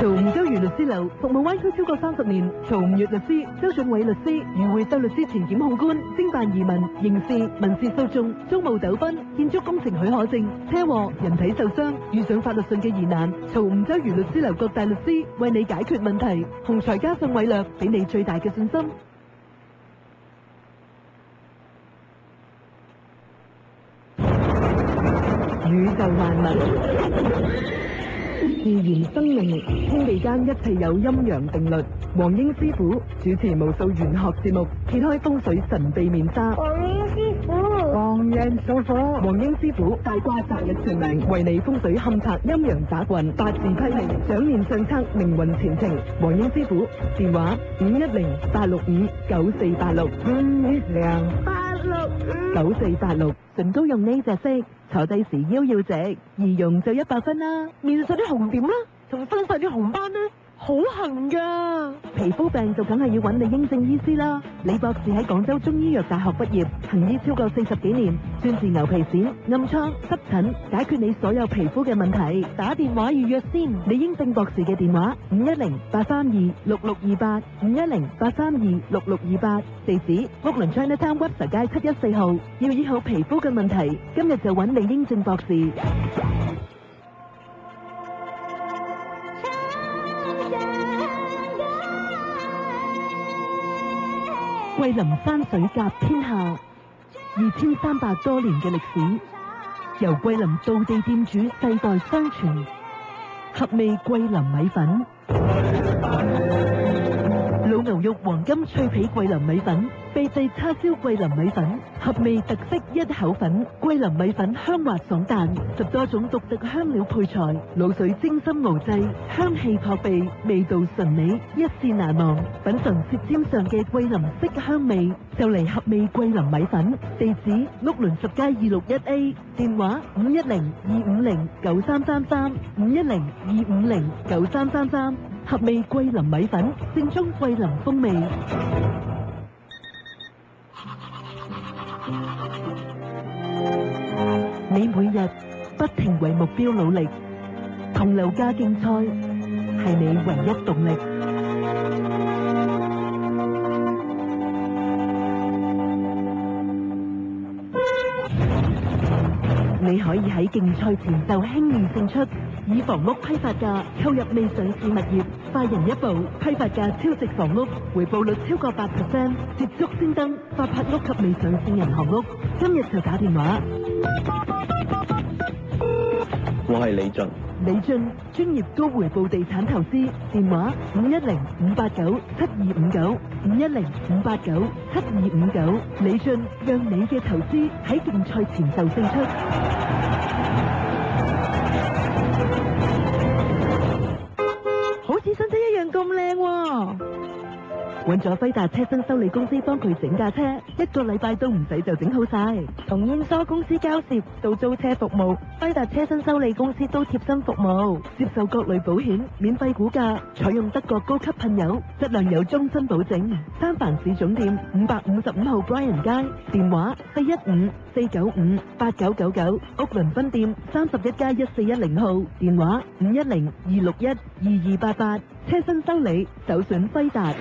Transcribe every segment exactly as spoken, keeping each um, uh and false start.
曹吳周瑜律師樓服務灣區超過三十年，曹吳粵律師、周俊偉律師、余會秀律師前檢控官，經辦移民、刑事、民事訴訟、租務糾紛、建築工程許可證、車禍、人體受傷，遇上法律上嘅疑難，曹吳周瑜律師樓各大律師為你解決問題，雄才加上偉略，俾你最大嘅信心。宇宙萬物，自然生命，天地間一切有陰陽定律。黃英師傅主持無數玄學節目，揭開風水神秘面紗。 黃英師傅，黃人數火， 黃英師傅大卦擇日全名，為你風水勘察陰陽雜運，八字批命，掌念上策，命運前程。黃英師傅電話五一零八六五九四八六， 五一零八六五九四八六。唇膏用呢隻色，坐低時腰要直，易用就一百分啦。 面上啲紅點啦，仲分晒啲紅斑呢，好痕噶。 皮膚病就梗係要揾李英正醫師啦。李博士喺廣州中醫藥大學畢業，行醫超過四十幾年，專治牛皮癬、暗瘡、濕疹，解決你所有皮膚嘅問題。打電話預約先。李英正博士嘅電話五一零八三二六六二八，五一零八三二六六二八。地址屋崙 Chinatown Webster 街七一四號。要醫好皮膚嘅問題，今日就揾李英正博士。桂林山水甲天下，二千三百多年嘅歷史，由桂林道地店主世代相傳，合味桂林米粉。老牛肉黃金脆皮桂林米粉，秘製叉燒桂林米粉，合味特色一口粉。桂林米粉香滑爽彈，十多種獨特香料配材，滷水精心熬製，香氣撲鼻，味道純美，一試難忘。品嘗舌尖上嘅桂林色香味，就嚟合味桂林米粉。地址屋崙十街二六一 A， 電話五一零二五零九三三三，五一零二五零九三三三。合味桂林米粉，正宗桂林風味。你每日不停為目標努力，同樓價競賽係你唯一動力。你可以喺競賽前就輕易勝出，以房屋批發價購入未上市物業，快人一步，批發價超值房屋，回報率超過八 percent， 捷足先登發拍屋及未上市銀行屋。今日就打電話。 我係李俊。 李俊，專業高回報地產投資，電話五一零五八九七二五九，五一零五八九七二五九。李俊，讓你嘅投資喺競賽前就勝出。好似新車一樣咁靚喎！揾咗輝達車身修理公司幫佢整架車，一個禮拜都唔使就整好晒。從驗收公司交涉到租車服務，輝達車身修理公司都貼身服務，接受各類保險，免費估價，採用德國高級噴油，質量有終身保證。三藩市總店五百五十五號 Bryan 街，電話四一五四九五八九九九，屋崙分店三十一街一四一零號，電話五一零二六一二二八八。車身修理首選輝達。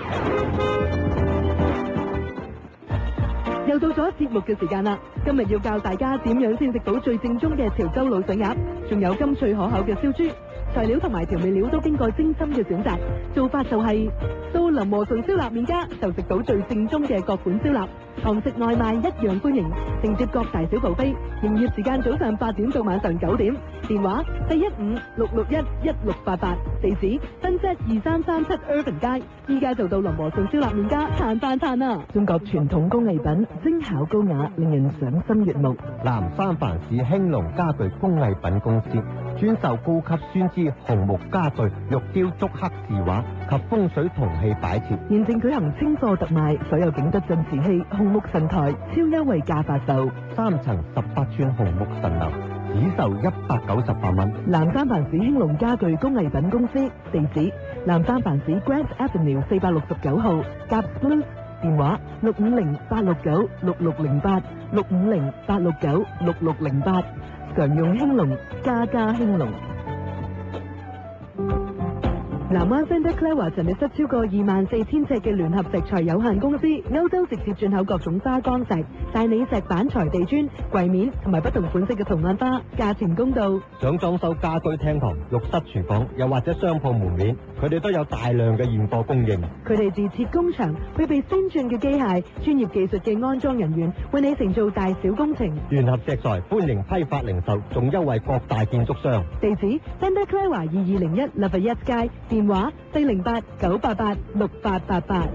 又到咗節目嘅時間啦！今日要教大家點樣先食到最正宗嘅潮州滷水鴨，仲有甘脆可口嘅燒豬。材料同埋調味料都經過精心嘅選擇，做法就係、是、到林和順燒臘麵家就食到最正宗嘅各款燒臘，堂食外賣一樣歡迎，承接各大小部飛。營業時間早上八點到晚上九點，電話四一五六六一一六八八，地址新街二三三七 Urban 街。依家就到林和順燒臘麵家嘆翻嘆啊！中國傳統工藝品，精巧高雅，令人賞心悅目。 南三藩市興隆家具工藝品公司專售高級酸枝紅木家具、玉雕竹刻字畫及風水銅器擺設。 現正舉行清貨特賣，所有景德鎮瓷器、紅木神台超優惠價發售， 三層十八寸紅木神樓只售一百九十八蚊。 南三藩市興隆家具工藝品公司，地址南三藩市 Grant Avenue 四百六十九號 Gap Blues， 電話六五零八六九六六零八六五零八六九六六零八，常用興隆，家家興隆。 南灣 Vanderclare 陳列室超過二萬四千尺嘅聯合石材有限公司，歐洲直接進口各種花崗石、大理石板材地磚、櫃面同埋不同款式嘅圖案花，價錢公道。 想裝修家居廳堂、浴室、廚房，又或者商鋪門面，佢哋都有大量嘅現貨供應。 佢哋自設工場，配備先進嘅機械、專業技術嘅安裝人員，為你承做大小工程。 聯合石材歡迎批發零售，仲優惠各大建築商。 地址 Vanderclare 二二零一 Lafayette街，電話四零八九八八六八八八。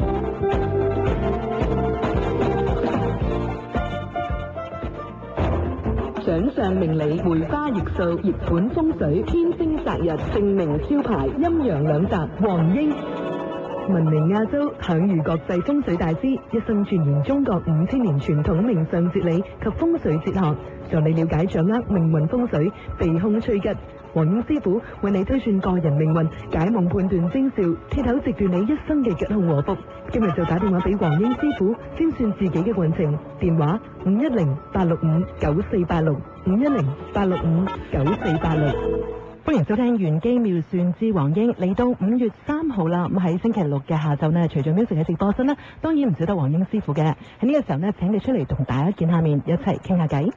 掌上明理，梅花易數，熱盤風水，天星擇日，姓名招牌，陰陽兩澤，黃英。聞名亞洲，享譽國際風水大師，一生鑽研中國五千年傳統命相哲理及風水哲學，助你了解掌握命運風水，避凶趨吉。黃英師傅為你推算個人命運，解夢判斷徵兆，鐵口直斷你一生嘅吉凶禍福。今日就打電話俾黃英師傅，先算自己嘅運程。電話五一零八六五九四八六五一零八六五九四八六。歡迎收聽玄機妙算之黃英。嚟到五月三號啦，咁喺星期六嘅下晝呢，除咗 music 嘅直播室呢，當然唔少得黃英師傅嘅。喺呢個時候呢，請你出嚟同大家見下面，一齊傾下偈。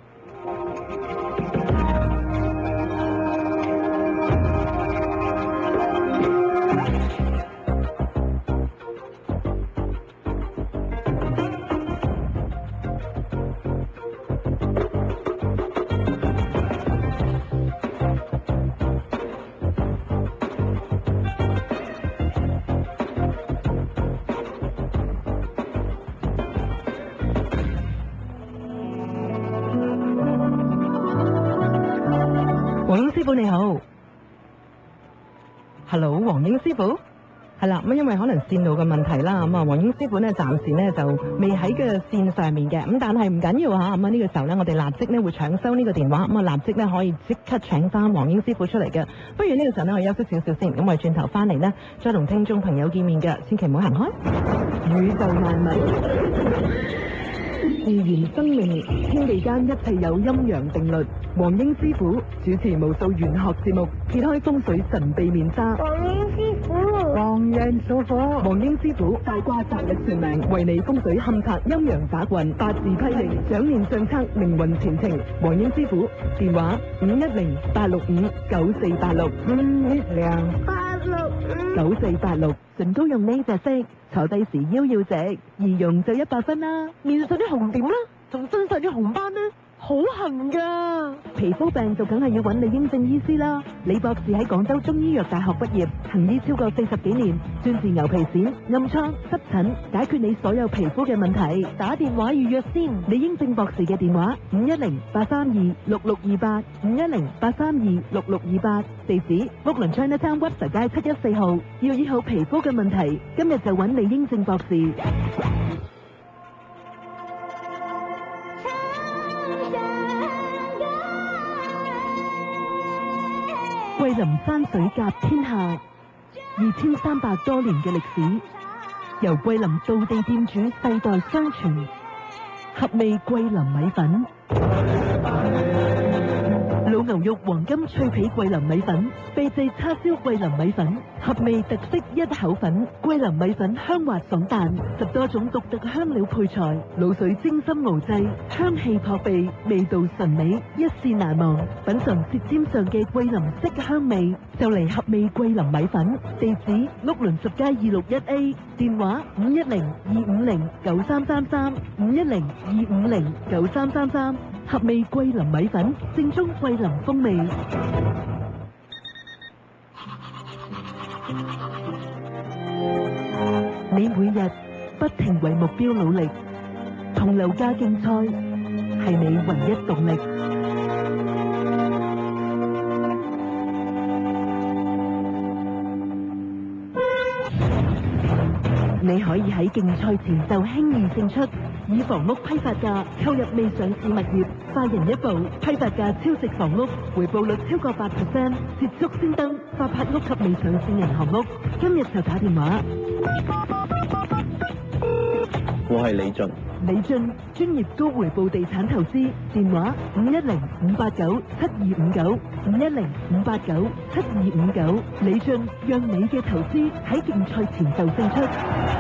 黃英師傅你好 ，Hello， 黃英師傅，係啦，咁因為可能線路嘅問題啦，咁啊，黃英師傅呢暫時呢就未喺個線上面嘅，咁但係唔緊要吓，咁啊呢個時候呢，我哋立即呢會搶收呢個電話，咁啊立即呢可以即刻請翻黃英師傅出嚟嘅。不如呢個時候呢，我休息少少先，咁我哋轉頭翻嚟呢，再同聽眾朋友見面嘅，千祈唔好行開。宇宙萬物。自然生命，天地間一切有陰陽定律。黃英師傅主持無數玄學節目，揭開風水神秘面紗。 黃英師傅，黃人屬火。 黃英師傅大卦擇日算命，為你風水勘察陰陽打運，八字批靈，掌面相測命運前程。黃英師傅電話五一零八六五九四八六五一零八六五九四八六。唇膏用呢隻色，坐低時腰要直，易用就一百分啦。 面上啲紅點啦，同身上啲紅斑呢，好痕噶。 皮膚病就梗係要揾李英正醫師啦。李博士喺廣州中醫藥大學畢業，行醫超過四十幾年，專治牛皮癬、暗瘡、濕疹，解決你所有皮膚嘅問題。打電話預約先。李英正博士嘅電話五一零八三二六六二八五一零八三二六六二八，地址屋倫 Chinatown Webster 街七一四號。要醫好皮膚嘅問題，今日就揾李英正博士。桂林山水甲天下，二千三百多年嘅歷史，由桂林道地店主世代相傳，合味桂林米粉。老牛肉黃金脆皮桂林米粉，秘製叉燒桂林米粉，合味特色一口粉。桂林米粉香滑爽彈，十多種獨特香料配材，滷水精心熬製，香氣撲鼻，味道神美，一試難忘。品嘗舌尖上嘅桂林色香味，就嚟合味桂林米粉。地址屋倫十街二六一 A， 電話五一零二五零九三三三五一零二五零九三三三。合味桂林米粉，正宗桂林風味。你每日不停為目標努力，同樓價競賽係你唯一動力。你可以喺競賽前就輕易勝出，以房屋批發價購入未上市物業，快人一步，批發價超值房屋，回報率超過八 percent， 捷足先登發拍屋及未上市銀行屋。今日就打電話。 我係李俊。 李俊，專業高回報地產投資，電話五一零五八九七二五九五一零五八九七二五九。李俊，讓你嘅投資喺競賽前就勝出。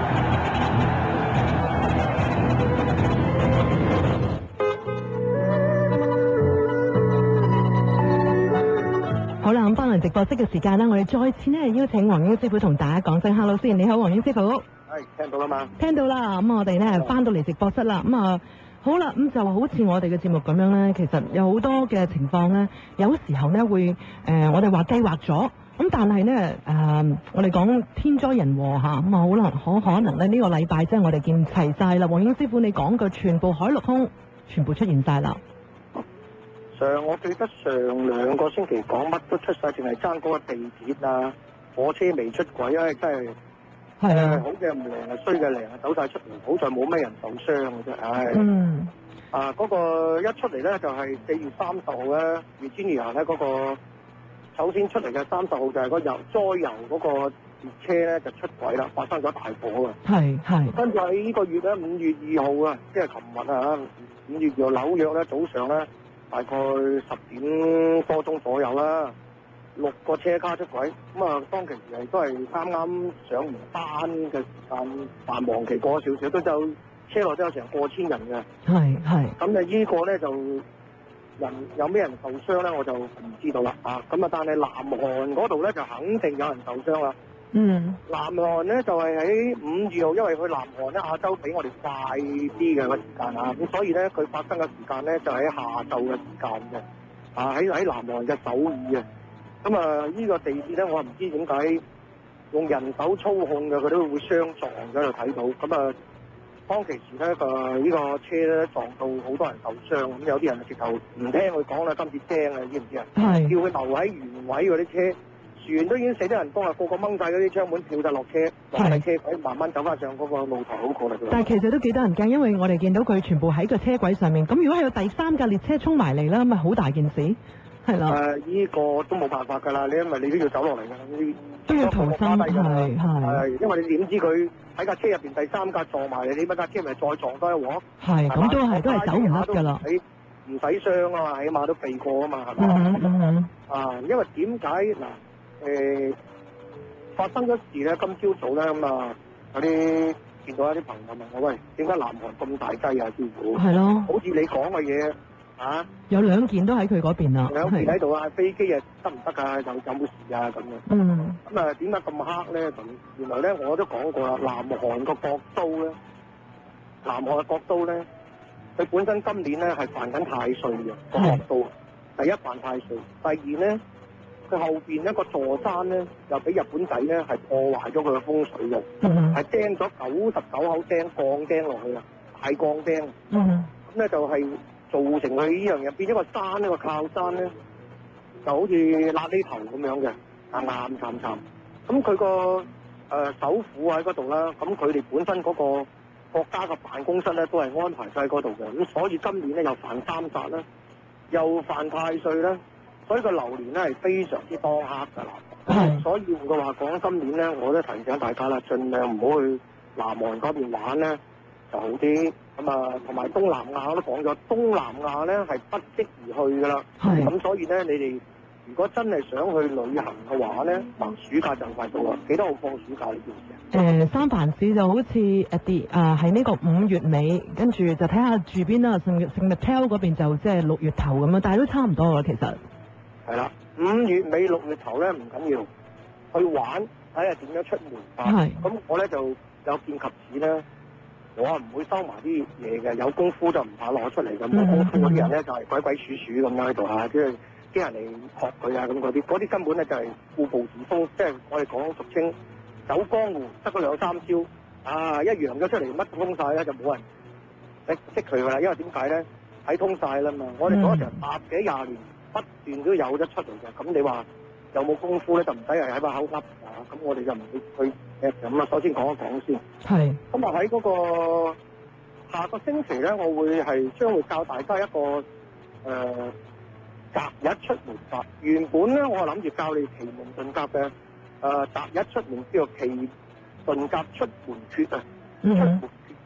好啦，咁翻嚟直播室嘅時間啦，我哋再次呢邀請黃英師傅同大家講聲 hello 先。你好，黃英師傅。 係聽到啦嘛？聽到啦，咁我哋呢翻到嚟直播室啦，咁啊好啦，咁就好似我哋嘅節目咁樣呢，其實有好多嘅情況呢，有時候呢會誒、呃，我哋話計劃咗，咁但係呢，誒、呃，我哋講天災人禍嚇，咁啊好能可可能呢呢、這個禮拜即係我哋見齊晒啦。黃英師傅你講嘅全部海陸空全部出現晒啦。 上我記得上兩個星期講乜都出晒，淨係爭嗰個地鐵啊，火車未出軌啊，真係係啊，好嘅唔靈啊，衰嘅靈啊，走晒出嚟，好在冇咩人受傷嘅啫，唉。嗯。啊，嗰、那個一出嚟咧就係四月三十號咧，Virginia咧嗰個首先出嚟嘅三十號就係個油災油嗰個列車咧就出軌啦，發生咗大火啊。係係。跟住喺呢個月咧五月二號啊，即係琴日啊，五月二號紐約咧早上咧。大概十點多鐘左右啦，六個車卡出軌，咁啊當其時係都係啱啱上完班嘅時間，繁忙期過少少，都就車內都有成過千人嘅。係係。咁啊呢個咧就人有咩人受傷咧，我就唔知道啦啊！咁啊，但係南韓嗰度咧就肯定有人受傷啦。嗯。南韓咧就係喺五月號，因為佢南韓咧亞洲比我哋快啲嘅個時間啊，咁所以咧佢發生嘅時間咧就喺下晝嘅時間嘅，啊喺喺南韓嘅首爾啊，咁啊呢個地鐵咧我唔知點解用人手操控嘅，佢都會相撞喺度睇到，咁啊當其時咧個呢個車咧撞到好多人受傷，咁有啲人直頭唔聽佢講啦，今次驚啊，知唔知啊？係。叫佢留喺原位嗰啲車。船都已經死得人多啦，個個掹晒嗰啲窗門跳晒落車，落晒車軌，慢慢走翻上嗰個露台好過啦。但係其實都幾得人驚，因為我哋見到佢全部喺個車軌上面。咁如果係有第三架列車衝埋嚟啦，咁咪好大件事，係啦。誒、呃，依、這個都冇辦法㗎啦，你因為你都要走落嚟㗎，呢都要逃生係係。因為你點知佢喺架車入邊第三架撞埋嚟，你乜架車咪再撞多一鑊？係，咁都係都係走唔甩㗎啦。唔使傷啊嘛，起碼都避過啊嘛，係嘛？嗯嗯嗯。啊，因為點解嗱？誒、呃、發生咗事咧，今朝早咧咁啊，有啲見到一啲朋友問我：喂，點解南韓咁大劑啊？師傅係咯，好似你講嘅嘢啊，有兩件都喺佢嗰邊啦，兩件喺度啊，飛機啊得唔得啊？有有冇事啊？咁樣嗯，咁啊點解咁黑咧？咁原來咧我都講過啦，南韓個國都咧，南韓嘅國都咧，佢本身今年咧係犯緊太歲嘅個國都，第一犯太歲，第二咧。佢後邊一個座山咧，又俾日本仔咧係破壞咗佢嘅風水嘅，係釘咗九十九口釘鋼釘落去啊，大鋼釘。嗯，咁咧就係造成佢呢樣嘢變咗個山呢個靠山咧，就好似瘌痢頭咁樣嘅，啊岩巉巉。咁佢個誒首府喺嗰度啦，咁佢哋本身嗰個國家嘅辦公室咧都係安排晒喺嗰度嘅，咁所以今年咧又犯三煞啦，又犯太歲啦。所以個流年咧係非常之當刻㗎啦，嗯、所以換句話講，今年咧我都提醒大家啦，盡量唔好去南韓嗰邊玩咧就好啲。咁啊，同埋東南亞我都講咗，東南亞咧係不適宜去㗎啦。係。咁所以咧，你哋如果真係想去旅行嘅話咧，嗱暑假就快到啦，幾多號放暑假呢件事？誒，三藩市就好似一啲啊，喺呢個五月尾，跟住就睇下住邊啦。聖聖物 Hotel 嗰邊就即係六月頭咁樣，但係都差唔多㗎其實。係啦，五月尾六月頭咧唔緊要，去玩睇下點樣出門啊！咁我咧就有見及此咧，我啊唔會收埋啲嘢嘅，有功夫就唔怕攞出嚟嘅。冇功夫嗰啲人咧就係鬼鬼祟祟咁樣喺度嚇，即係啲人嚟學佢啊咁嗰啲，嗰啲根本咧就係固步自封，即係我哋講俗稱走江湖得嗰兩三招啊，一揚咗出嚟乜通晒咧就冇人識識佢噶啦，因為點解咧睇通晒啦嘛，我哋嗰成百幾廿年。不斷都有得出嚟嘅，咁你話有冇功夫咧？就唔使係喺把口噏啊！咁我哋就唔會去誒咁啊。首先講一講先。係。咁啊喺嗰個下個星期咧，我會係將會教大家一個誒擇、呃、日出門法。原本咧，我係諗住教你奇門遁甲嘅誒擇日出門叫做奇遁甲出門訣啊。嗯。出門訣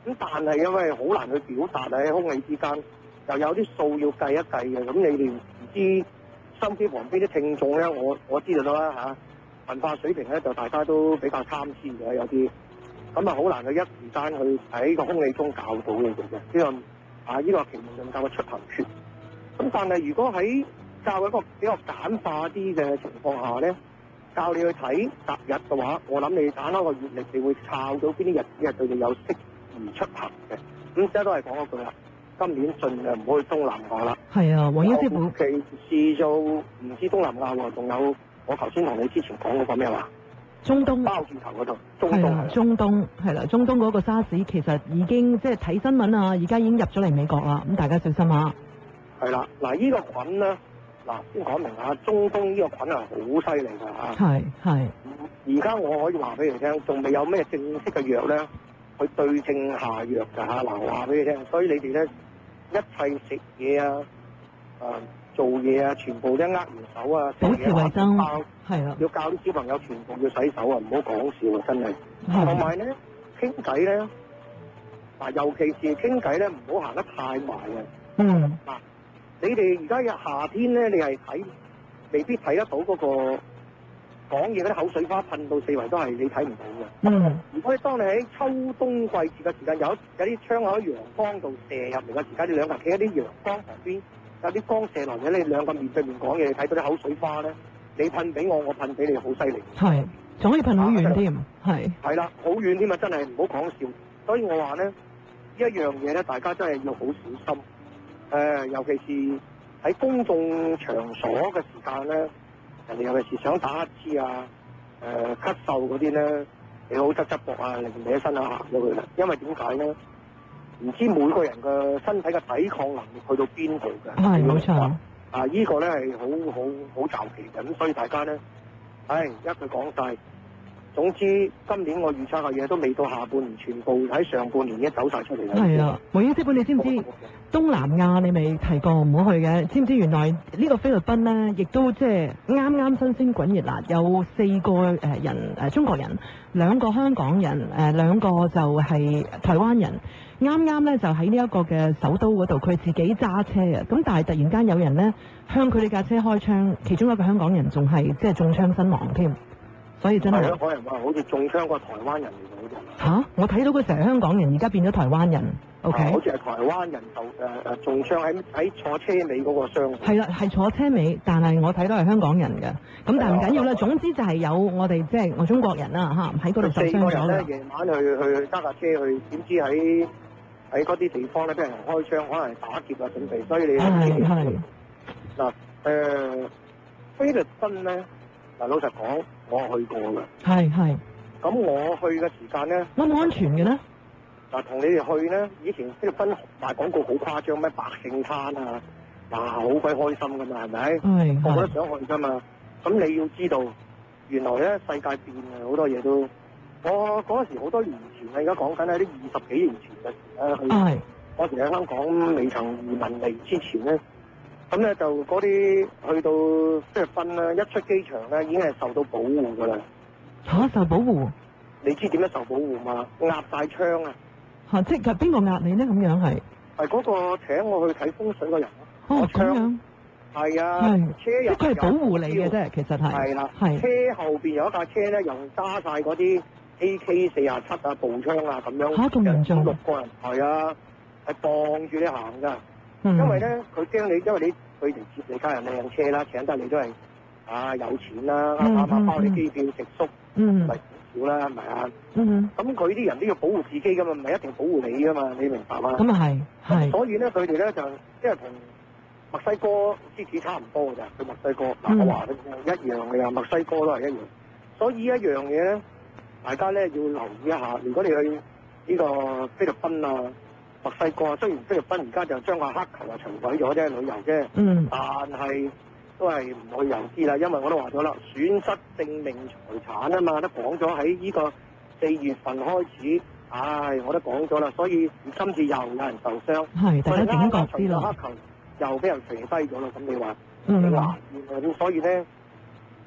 咁但係因為好難去表達喺空氣之間，又有啲數要計一計嘅。咁你哋唔知收音機旁邊啲聽眾咧，我我知道啦嚇，文化水平咧就大家都比較參差嘅，有啲咁啊好難去一時間去喺個空氣中教到你哋嘅呢個啊呢個奇門遁甲嘅出行訣。咁但係如果喺教一個比較簡化啲嘅情況下咧，教你去睇擇日嘅話，我諗你打開個月曆，你會抄到邊啲日子係對你有適宜出行嘅。咁即係都係講一句啦，今年盡量唔好去東南亞啦。 係啊，黃英師傅。 其次就唔知東南亞喎，仲有我頭先同你之前講嗰個咩話？ 中東。包住頭嗰度。中東。係啊，中東係啦，中東嗰個沙士其實已經即係睇新聞啊，而家已經入咗嚟美國啦，咁大家小心下。 係啦，嗱呢個菌咧。嗱，先講明下，中東呢個菌係好犀利㗎嚇。係係。而家我可以話俾你聽，仲未有咩正式嘅藥咧，去對症下藥㗎嚇。嗱，我話俾你聽，所以你哋咧一切食嘢啊、誒、呃、做嘢啊，全部都握完手啊， 保持衞生。係啊。 要教啲小朋友全部要洗手啊，唔好講笑啊，真係。同埋咧，傾偈咧，嗱，尤其是傾偈咧，唔好行得太埋啊。嗯。嗱。你哋而家嘅夏天咧，你係睇未必睇得到嗰個講嘢嗰啲口水花噴到四圍都係，你睇唔到嘅。嗯。如果你當你喺秋冬季節嘅時間，有有啲窗口喺陽光度射入嚟嘅時間，你兩個企喺啲陽光旁邊，有啲光射落嚟，你兩個面對面講嘢，你睇到啲口水花咧，你噴俾我，我噴俾你，好犀利。係，仲可以噴好遠添。係。係啦，好遠添啊！真係唔好講笑。所以我話咧，呢一樣嘢咧，大家真係要好小心。誒、呃，尤其是喺公眾場所嘅時間咧，人哋尤其是想打乞嗤啊、誒、呃、咳嗽嗰啲咧，你好側側膊啊，令你一身啊行咗佢啦。因為點解咧？唔知每個人嘅身體嘅抵抗能力去到邊度嘅。係冇錯。啊，呢、這個咧係好好好詐奇嘅，咁所以大家咧，唉，一句講晒。總之，今年我預測嘅嘢都未到下半年，全部喺上半年已經走晒出嚟啦。係啊，黃英師傅，你知唔知東南亞你未提過唔好去嘅？知唔知原來呢個菲律賓咧，亦都即係啱啱新鮮滾熱辣，有四個誒人誒、呃、中國人，兩個香港人，誒、呃、兩個就係台灣人，啱啱咧就喺呢一個嘅首都嗰度，佢自己揸車嘅，咁但係突然間有人咧向佢哋架車開槍，其中一個香港人仲係即係中槍身亡添。所以真係香港人話好似中槍個台灣人嚟嘅嗰度。嚇！我睇到佢成日香港人，而家變咗台灣人。O K。好似係台灣人就誒誒中槍喺喺坐車尾嗰個箱。係啦，係坐車尾，但係我睇到係香港人嘅。咁但係唔緊要啦，總之就係有我哋即係我中國人啦嚇，喺嗰度受傷咗。四個人咧，夜晚去去揸架車去，點知喺喺嗰啲地方咧，俾人開槍，可能係打劫啊準備，所以你係係嗱誒菲律賓咧。嗱，老實講，我去過㗎。係係。咁我去嘅時間咧，安唔安全嘅咧？嗱，同你哋去咧，以前菲律賓賣廣告好誇張，咩百姓攤啊，哇，好鬼開心㗎嘛，係咪？係。個個都想去㗎嘛。咁你要知道，原來咧世界變啊，好多嘢都。我嗰陣時好多年前啊，而家講緊係啲二十幾年前嘅事咧。係。嗰時喺香港未曾移民嚟之前咧。咁咧就嗰啲去到菲律賓咧，一出機場咧已經係受到保護噶啦。嚇、啊，受保護？你知點樣受保護嘛？壓晒槍啊！嚇，即係邊個壓你咧？咁樣係？係嗰個請我去睇風水嘅人咯。哦，咁樣。係啊。係。車入。即係佢係保護你嘅啫，其實係。係啦。係。車後邊有一架車咧，又揸晒嗰啲 A K 四啊七啊步槍啊咁樣。嚇，咁嚴重。六個人。係啊，係傍住你行㗎。因為咧，佢驚你，因為你佢哋接你家人靚車啦，請得你都係啊有錢啦，啱啱、嗯、包你機票食宿，咪少啦，係咪啊？咁佢啲人都要保護自己噶嘛，唔係一定保護你噶嘛，你明白嗎？咁啊係，係。所以咧，佢哋咧就即係同墨西哥獅子差唔多㗎咋，佢墨西哥嗱、嗯、我話你一樣嘅，墨西哥都係一樣。所以一樣嘢咧，大家咧要留意一下。如果你去呢個菲律賓啊，墨西哥啊，雖然菲律賓而家就將個黑球啊除鬼咗啫，旅遊啫，嗯，但係都係唔去遊資啦，因為我都話咗啦，損失性命財產啊嘛，都講咗喺呢個四月份開始，唉，我都講咗啦，所以今次又有人受傷，係大家警覺啲咯，黑球又俾人射低咗啦，咁你話，嗯，咁所以咧，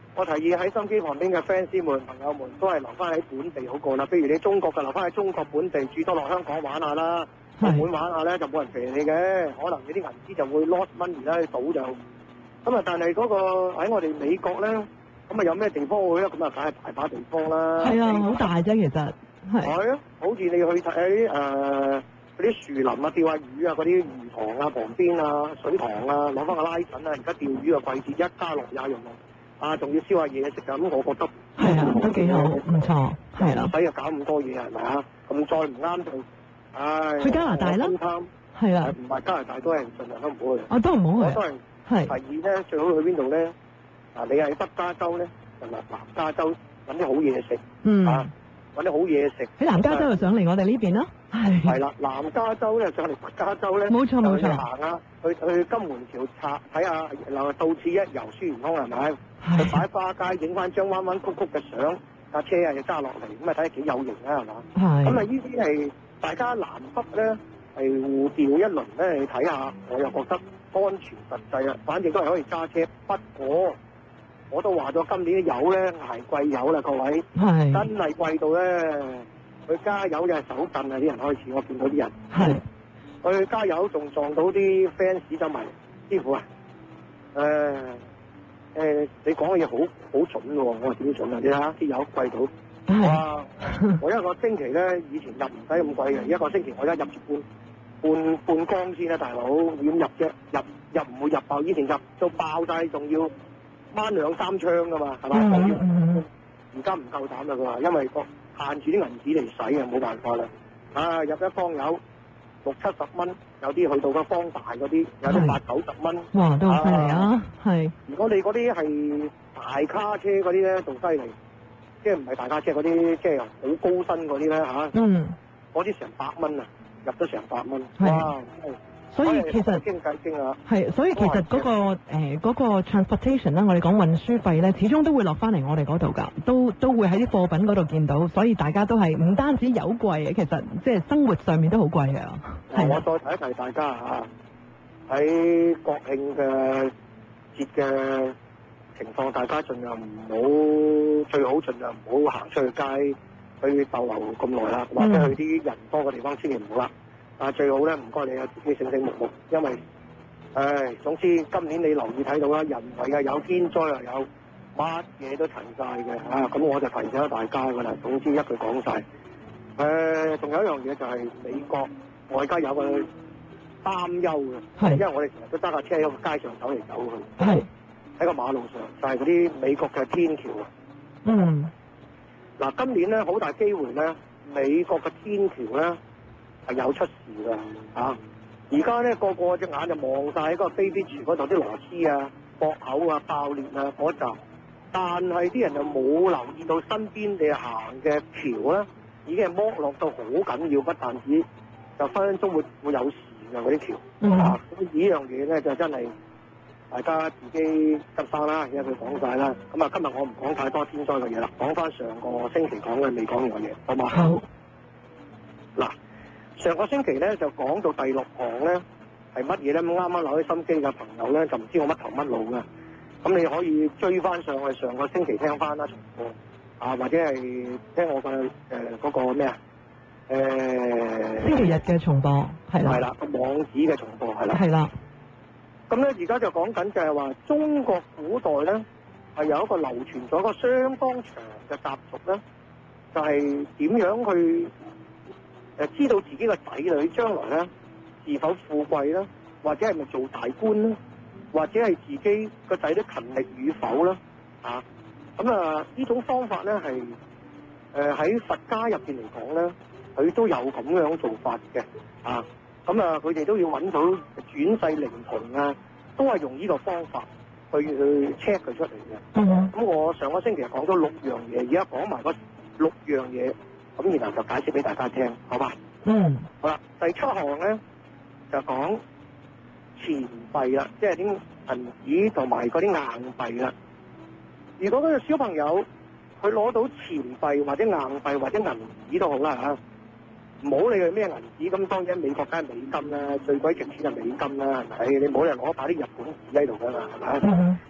我提議喺心機旁邊嘅 fans 們、朋友們都係留翻喺本地好過啦。譬如你中國嘅留翻喺中國本地，住多落香港玩下啦，澳門玩下咧就冇人肥你嘅，可能你啲銀紙就會 lost money 啦，你賭就咁啊。但係嗰個喺我哋美國咧，咁啊有咩地方去咧？咁啊梗係大把地方啦。 係啊，好大啫，其實係。 係啊，好似你去睇誒嗰啲樹林啊，釣下魚啊，嗰啲魚塘啊，旁邊啊，水塘啊，攞翻個拉繩啊，而家釣魚嘅季節，一家樂也融啊！啊，仲要燒下嘢食啊！咁我覺得係啊，都幾好，唔錯，係啦。 唔使又搞咁多嘢係咪啊？咁再唔啱就，唉， 去加拿大啦，係啦。 唔係加拿大都係盡量都唔好去。 我都唔好去。 我都係係提議咧，最好去邊度咧？啊，你喺北加州咧，同埋南加州揾啲好嘢食。 嗯。 啊，揾啲好嘢食。喺南加州就上嚟我哋呢邊咯。係。 係啦，南加州咧上嚟北加州咧。 冇錯冇錯。 行啊，去去金門橋拆睇下，嗱到此一遊孫悟空係咪？去擺花街影翻張彎彎曲曲嘅相，架車啊又揸落嚟，咁啊睇下幾有型啊係嘛？係。咁啊呢啲係大家南北咧係互調一輪咧，你睇下，我又覺得安全實際啊，反正都係可以揸車。不過我都話咗今年啲油咧捱貴油啦，各位，係真係貴到咧，去加油就係手震啊！啲人開始，我見到啲人係去加油仲撞到啲 fans 走埋，師傅啊，誒、呃。誒、呃，你講嘅嘢好好準喎，我話點準啊？你睇下啲油貴到，哇！我一個星期咧，以前入唔使咁貴嘅，一個星期我而家入住半半半缸先啦，大佬點入啫？入入唔會入爆，以前入到爆晒，仲要掹兩三槍噶嘛，係嘛？而家唔夠膽啦，佢話，因為個限住啲銀紙嚟使啊，冇辦法啦。啊，入一缸油六七十蚊，有啲去到個方大嗰啲，有啲八九十蚊。哇，都好犀利啊！係。如果你嗰啲係大卡車嗰啲咧，仲犀利，即係唔係大卡車嗰啲，即係好高身嗰啲咧嚇。嗯。嗰啲成百蚊啊，入咗成百蚊。哇！ 所以其實傾偈傾啊。係， 所以其實嗰個誒嗰個 transportation 啦，我哋講運輸費咧，始終都會落翻嚟我哋嗰度㗎，都都會喺啲貨品嗰度見到，所以大家都係唔單止有貴，其實即係生活上面都好貴啊。係。我再提一提大家嚇，喺國慶嘅節嘅情況，大家盡量唔好，最好盡量唔好行出去街去逗留咁耐啦，或者去啲人多嘅地方千祈唔好啦。啊，最好咧，唔該你啊，自己醒醒目目，因為，唉，總之今年你留意睇到啦，人為啊有，天災又有，乜嘢都齊晒嘅啊！咁我就提醒咗大家噶啦，總之一句講晒。誒，仲有一樣嘢就係美國，我而家有個擔憂嘅，係因為我哋成日都揸架車喺個街上走嚟走去，係喺個馬路上，就係嗰啲美國嘅天橋啊。嗯。嗱，今年咧好大機會咧，美國嘅天橋咧。係有出事㗎嚇！而家咧個個隻眼就望晒喺嗰個 Bay Bridge嗰度啲螺絲啊、駁口啊、爆裂啊嗰集，但係啲人就冇留意到身邊你行嘅橋咧，已經係剝落到好緊要，不但止就分分鐘會會有事㗎嗰啲橋。嗯。啊，咁呢樣嘢咧就真係大家自己執生啦，而家佢講晒啦。咁啊，今日我唔講太多天災嘅嘢啦，講翻上個星期講嘅未講完嘅嘢，好嘛？好。嗱。上個星期咧就講到第六項咧係乜嘢咧？咁啱啱攞起心機嘅朋友咧就唔知我乜頭乜腦嘅，咁你可以追翻上去上個星期聽翻啦重播，啊或者係聽我嘅誒嗰個咩啊誒星期日嘅重播係啦， 係啦個網址嘅重播係啦， 係啦。 咁咧而家就講緊就係話中國古代咧係有一個流傳咗一個相當長嘅習俗咧，就係點樣去誒知道自己個仔女將來咧是否富貴咧，或者係咪做大官咧，或者係自己個仔女勤力與否咧？啊，咁啊呢種方法咧係誒喺佛家入邊嚟講咧，佢都有咁樣做法嘅。啊，咁啊佢哋都要揾到轉世靈童啊，都係用呢個方法去去 check 佢出嚟嘅。嗯哼。咁我上個星期講咗六樣嘢，而家講埋嗰六樣嘢。咁然後就解釋俾大家聽，好吧？嗯。好啦，第七項咧就講錢幣啦，即係啲銀紙同埋嗰啲硬幣啦。如果嗰個小朋友佢攞到錢幣或者硬幣或者銀紙都好啦嚇，唔好理佢咩銀紙，咁當然美國梗係美金啦，最鬼值錢就美金啦，係咪？你冇人攞把啲日本紙喺度㗎嘛，係咪？嗯。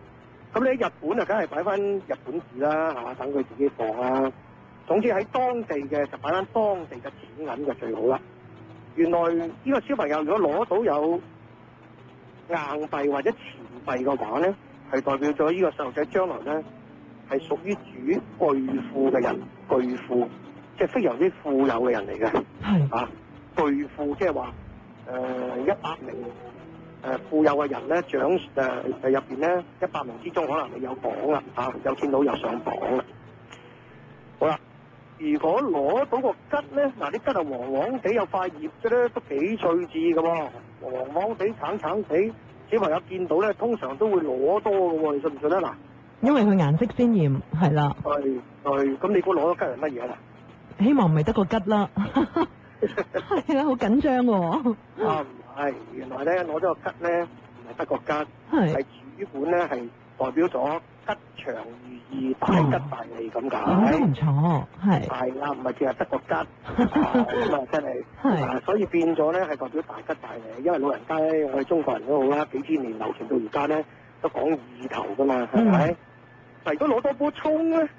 咁你喺日本啊，梗係擺翻日本字啦嚇，等佢自己放啦。總之喺當地嘅就擺翻當地嘅錢銀就最好啦。原來呢個小朋友如果攞到有硬幣或者錢幣嘅話咧，係代表咗呢個細路仔將來咧係屬於主巨富嘅人，巨富即係非常之富有嘅人嚟嘅。 係啊，巨富即係話誒一百名誒富有嘅人咧，獎誒誒入邊咧一百名之中可能你有榜啦，啊有錢佬又上榜啦。好啦。如果攞到個桔咧，嗱啲桔係黃黃地有塊葉嘅咧，都幾趣致嘅喎，黃黃地、橙橙地，小朋友見到咧，通常都會攞多嘅喎，你信唔信啊？嗱， 因為佢顏色鮮豔，係啦。 係係，咁你估攞到桔係乜嘢啦？ 希望唔係得個桔啦。係啊，好緊張喎。 啊唔係，原來咧攞咗個桔咧，唔係得個桔， 係係主管咧係代表咗吉祥如意、大吉大利咁解。 哦，都唔錯，係。 係啦，唔係淨係得個桔，咁啊真係， 係啊所以變咗咧係代表大吉大利，因為老人家咧，我哋中國人都好啦，幾千年流傳到而家咧都講意頭噶嘛，係咪？但如果攞多棵葱咧，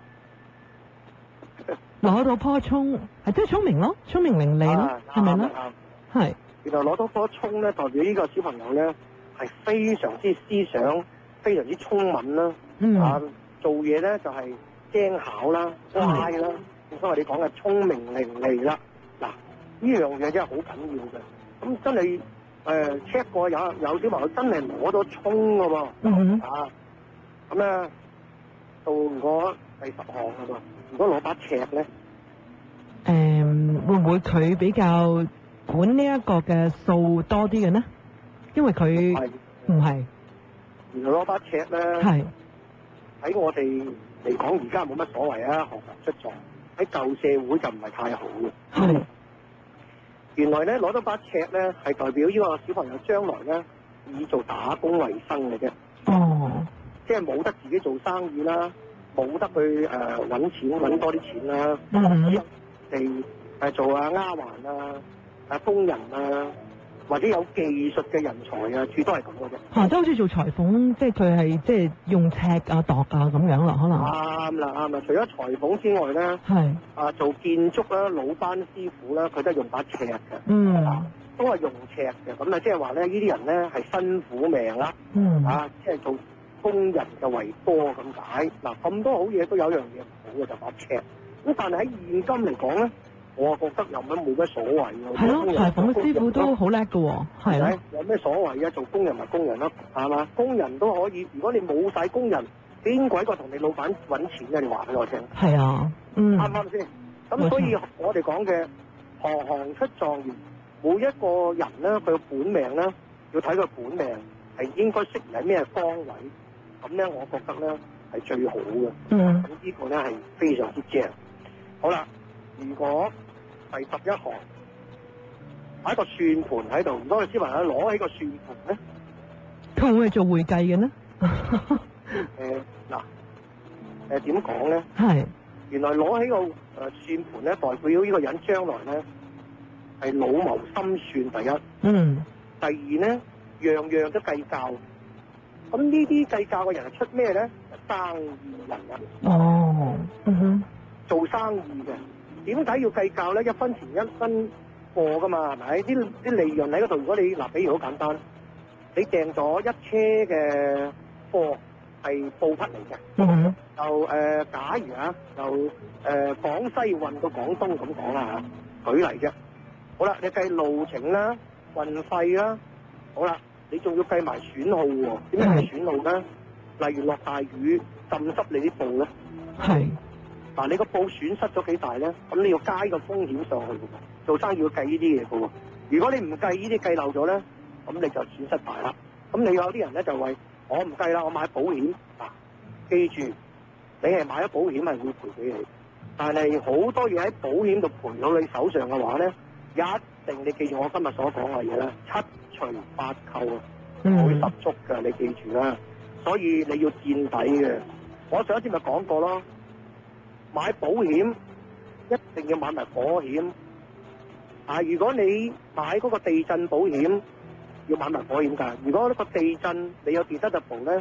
攞到棵葱，係即係聰明咯，聰明伶俐咯，係咪咧？係。 原來攞多棵葱咧，代表呢個小朋友咧係非常之思想，非常之聰敏啦， 嗯啊做嘢咧就係精巧啦、乖啦，所以你講嘅聰明伶俐啦。嗱，呢樣嘢真係好緊要嘅。咁真係誒 check 過有有小朋友真係攞咗葱嘅喎， 嗯哼啊咁咧到我第十項嘅喎，如果攞把尺咧， 誒會唔會佢比較管呢一個嘅數多啲嘅呢？因為佢係唔係原來攞把尺咧。 係喺我哋嚟講，而家冇乜所謂啊，學習出狀。喺舊社會就唔係太好嘅。 係原來咧攞到把尺咧，係代表呢個小朋友將來咧以做打工為生嘅啫。 哦， 即係冇得自己做生意啦，冇得去誒揾、呃、錢揾多啲錢啦。 嗯哼嚟誒做下丫鬟啊、啊工人啊，或者有技術嘅人才啊，最多係咁嘅啫。 嚇，即係好似做裁縫，即係佢係即係用尺啊、度啊咁樣啦，可能啱啦啱啦，除咗裁縫之外咧， 係啊做建築啦、老班師傅啦，佢都係用把尺嘅， 嗯啊都係用尺嘅。咁啊，即係話咧，呢啲人咧係辛苦命啦， 嗯啊即係做工人嘅為多咁解。嗱咁多好嘢都有一樣嘢唔好嘅就把尺。咁但係喺現今嚟講咧，我覺得又乜冇乜所謂喎。 係咯，裁縫嘅師傅都好叻嘅喎，係係咯， 有咩所謂啊？做工人咪工人咯，係嘛？工人都可以。如果你冇晒工人，邊鬼個同你老闆揾錢啊？你話俾我聽， 係啊，嗯， 啱唔啱先？咁所以我哋講嘅行行出狀元，每一個人咧，佢嘅本命咧，要睇佢本命係應該適宜喺咩崗位。咁咧，我覺得咧係最好嘅。 嗯咁呢個咧係非常之正。好啦，如果第十一行擺個算盤喺度，如果個小朋友攞起個算盤咧， 佢會唔會係做會計嘅呢？ 誒嗱誒點講咧？ 係原來攞起個誒算盤咧，代表呢個人將來咧係老謀深算第一， 嗯第二咧樣樣都計較。咁呢啲計較嘅人係出咩咧？生意人啊， 哦，嗯哼， 做生意嘅。點解要計較咧？一分錢一分貨噶嘛，係咪？啲啲利潤喺嗰度。如果你嗱，比如好簡單，你訂咗一車嘅貨係布匹嚟嘅， 嗯哼， 就誒、呃，假如啊，就誒、呃、廣西運到廣東咁講啦嚇，舉例啫。好啦，你計路程啦、運費啦，好啦，你仲要計埋損耗喎。點解係損耗咧？例如落大雨浸濕你啲布咧。 係。 嗱，你個布損失咗幾大咧？咁你要加個風險上去嘅喎，做生意要計呢啲嘢嘅喎。如果你唔計呢啲計漏咗咧，咁你就損失大啦。咁你有啲人咧就話我唔計啦，我買保險。嗱，記住，你係買咗保險係會賠俾你，但係好多嘢喺保險度賠到你手上嘅話咧，一定你記住我今日所講嘅嘢啦，七除八扣啊，會十足㗎，你記住啦。所以你要見底嘅。我上一次咪講過咯。買保險一定要買埋火險啊！如果你買嗰個地震保險，要買埋火險㗎。如果呢個地震你有 deductible 咧，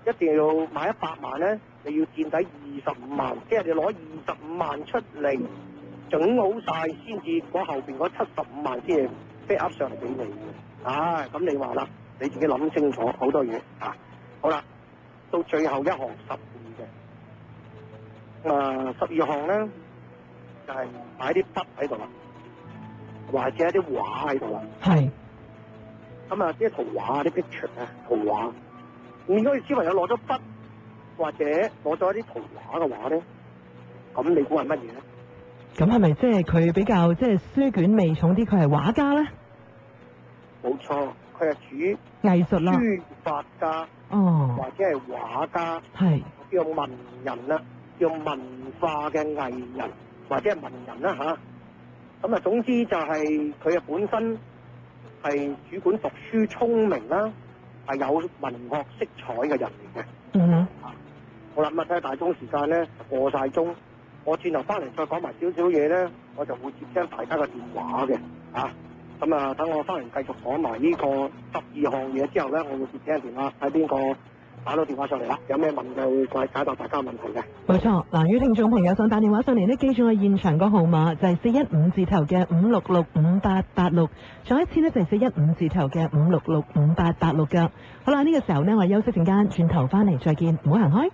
一定要買一百萬咧，你要墊底二十五萬，即係你攞二十五萬出嚟整好晒先至，嗰後邊嗰七十五萬先係 back up 上嚟俾你嘅。唉，咁你話啦，你自己諗清楚好多嘢啊。好啦，到最後一項十二嘅，咁啊十二項咧就係擺啲筆喺度啦，或者一啲畫喺度啦。 係。 咁啊啲圖畫啲 picture 啊圖畫。如果小朋友攞咗筆或者攞咗一啲圖畫嘅話咧，咁你估係乜嘢咧？ 咁係咪即係佢比較即係書卷味重啲？佢係畫家咧？ 冇錯，佢係主藝術啦， 書法家， 哦， 或者係畫家， 係叫文人啦，叫文化嘅藝人或者係文人啦吓。咁啊，總之就係佢啊本身係主管讀書聰明啦。係有文學色彩嘅人嚟嘅。 嗯哼。 好啦，咁啊睇下大鐘時間咧過晒鐘，我轉頭翻嚟再講埋少少嘢咧，我就會接聽大家嘅電話嘅。啊，咁啊等我翻嚟繼續講埋呢個十二項嘢之後咧，我會接聽電話，睇邊個打到電話上嚟啦，有咩問就再解答大家問題嘅。 冇錯，嗱，如果聽眾朋友想打電話上嚟呢，記住我現場個號碼就係四一五字頭嘅五六六五八八六，再一次呢，就係四一五字頭嘅五六六五八八六噶。好啦，呢、這個時候呢，我休息陣間，轉頭翻嚟再見，唔好行開。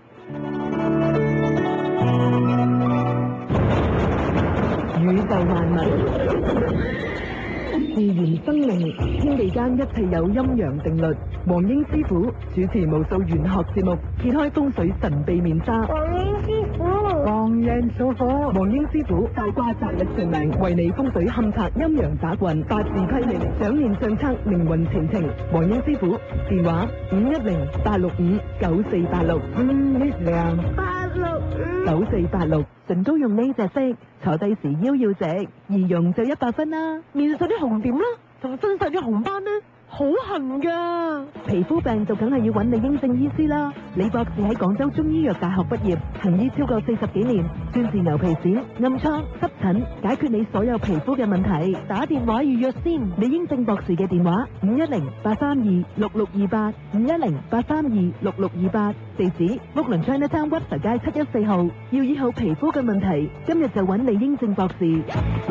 宇宙萬物。自然生命，天地間一切有陰陽定律。黃英師傅主持無數玄學節目，揭開風水神秘面紗。 黃英師傅， 黃人屬火。黃英師傅大卦擇日算命，為你風水勘察陰陽打運，八字批命，掌念上策，命運前程。黃英師傅電話五一零八六五九四八六五一零八六五九四八六。唇膏用呢隻色，坐低時腰要直，易用就一百分啦。面上啲紅點啦，同身上啲紅斑呢，好痕噶。皮膚病就梗係要揾李英正醫師啦。李博士喺廣州中醫藥大學畢業，行醫超過四十幾年，專治牛皮癬、暗瘡、濕疹，解決你所有皮膚嘅問題。打電話預約先，李英正博士嘅電話五一零八三二六六二八五一零八三二六六二八，地址屋崙 Chinatown 屈臣街七一四號。要醫好皮膚嘅問題，今日就揾李英正博士。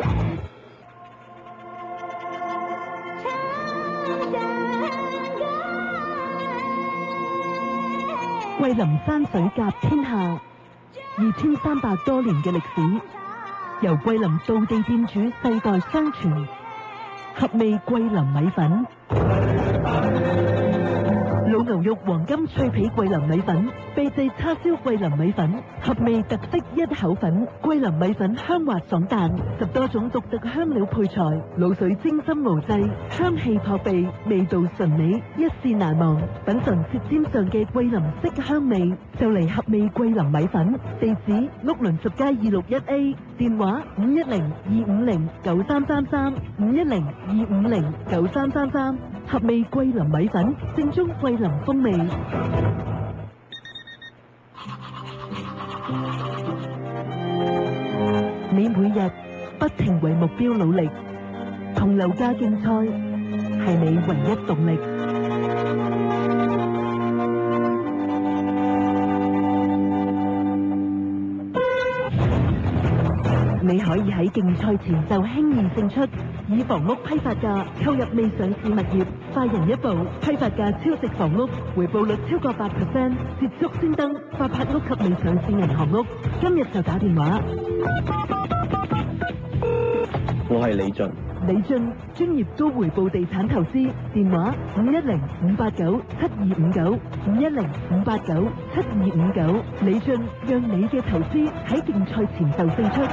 桂林山水甲天下，二千三百多年嘅歷史，由桂林道地店主世代相傳，合味桂林米粉。老牛肉黃金脆皮桂林米粉，秘製叉燒桂林米粉，合味特色一口粉。桂林米粉香滑爽彈，十多種獨特香料配材，滷水精心熬製，香氣撲鼻，味道純美，一試難忘。品嚐舌尖上嘅桂林色香味，就嚟合味桂林米粉。地址屋崙十街二六一 A， 電話五一零二五零九三三三五一零二五零九三三三。合味桂林米粉，正宗桂林風味。你每日不停為目標努力，同樓價競賽係你唯一動力。你可以喺競賽前就輕易勝出，以房屋批發價購入未上市物業，快人一步，批發價超值房屋，回報率超過八 percent， 捷足先登發拍屋及未上市銀行屋。今日就打電話。 我係李俊。 李俊，專業高回報地產投資，電話五一零五八九七二五九五一零五八九七二五九。李俊，讓你嘅投資喺競賽前就勝出。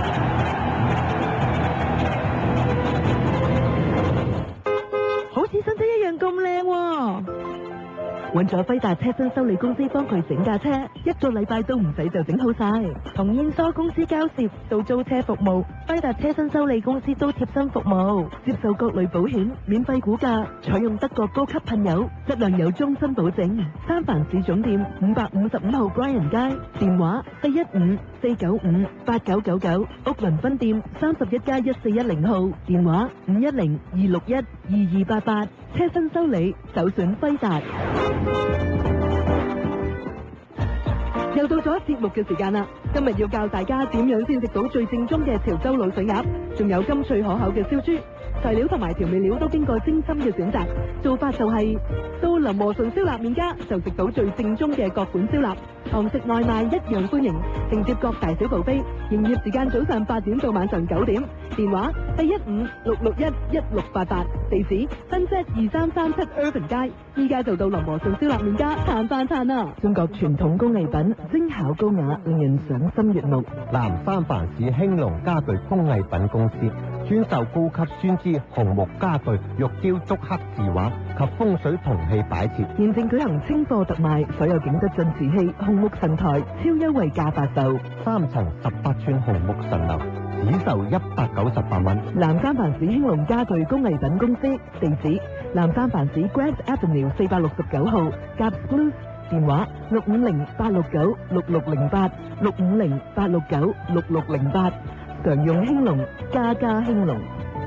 好似新車一樣咁靚喎！揾咗輝達車身修理公司幫佢整架車，一個禮拜都唔使就整好晒。同燕梳公司交涉到租車服務，輝達車身修理公司都貼身服務，接受各類保險，免費估價，採用德國高級噴油，質量有終身保證。三藩市總店五百五十五號 Bryan 街，電話四一五四九五八九九九，屋崙分店三十一加一四一零號，電話五一零二六一二二八八，車身修理首選輝達。 又到咗節目嘅時間啦！今日要教大家點樣先食到最正宗嘅潮州滷水鴨，仲有甘脆可口嘅燒豬。材料同埋調味料都經過精心嘅選擇，做法就係、是、到林和順燒臘麵家就食到最正宗嘅各款燒臘，堂食外賣一樣歡迎，承接各大小部飛，營業時間早上八點到晚上九點，電話四一五六六一一六八八，地址新街二三三七 Irvin 街，依家就到林和順燒臘麵家嘆翻嘆啦！中國傳統工藝品，精巧高雅，令人賞心悅目。 南三藩市興隆家具工藝品公司專售高級酸枝紅木家具、玉雕竹刻字畫及風水銅器擺設。 現正舉行清貨特賣，所有景德鎮瓷器、紅木神台超優惠價發售， 三層十八寸紅木神樓，只售一百九十八蚊。 南三藩市興隆家具工藝品公司，地址南三藩市 Grant Avenue 四百六十九號 Gap Blues， 電話六五零八六九六六零八六五零八六九六六零八。常用興隆，家家興隆。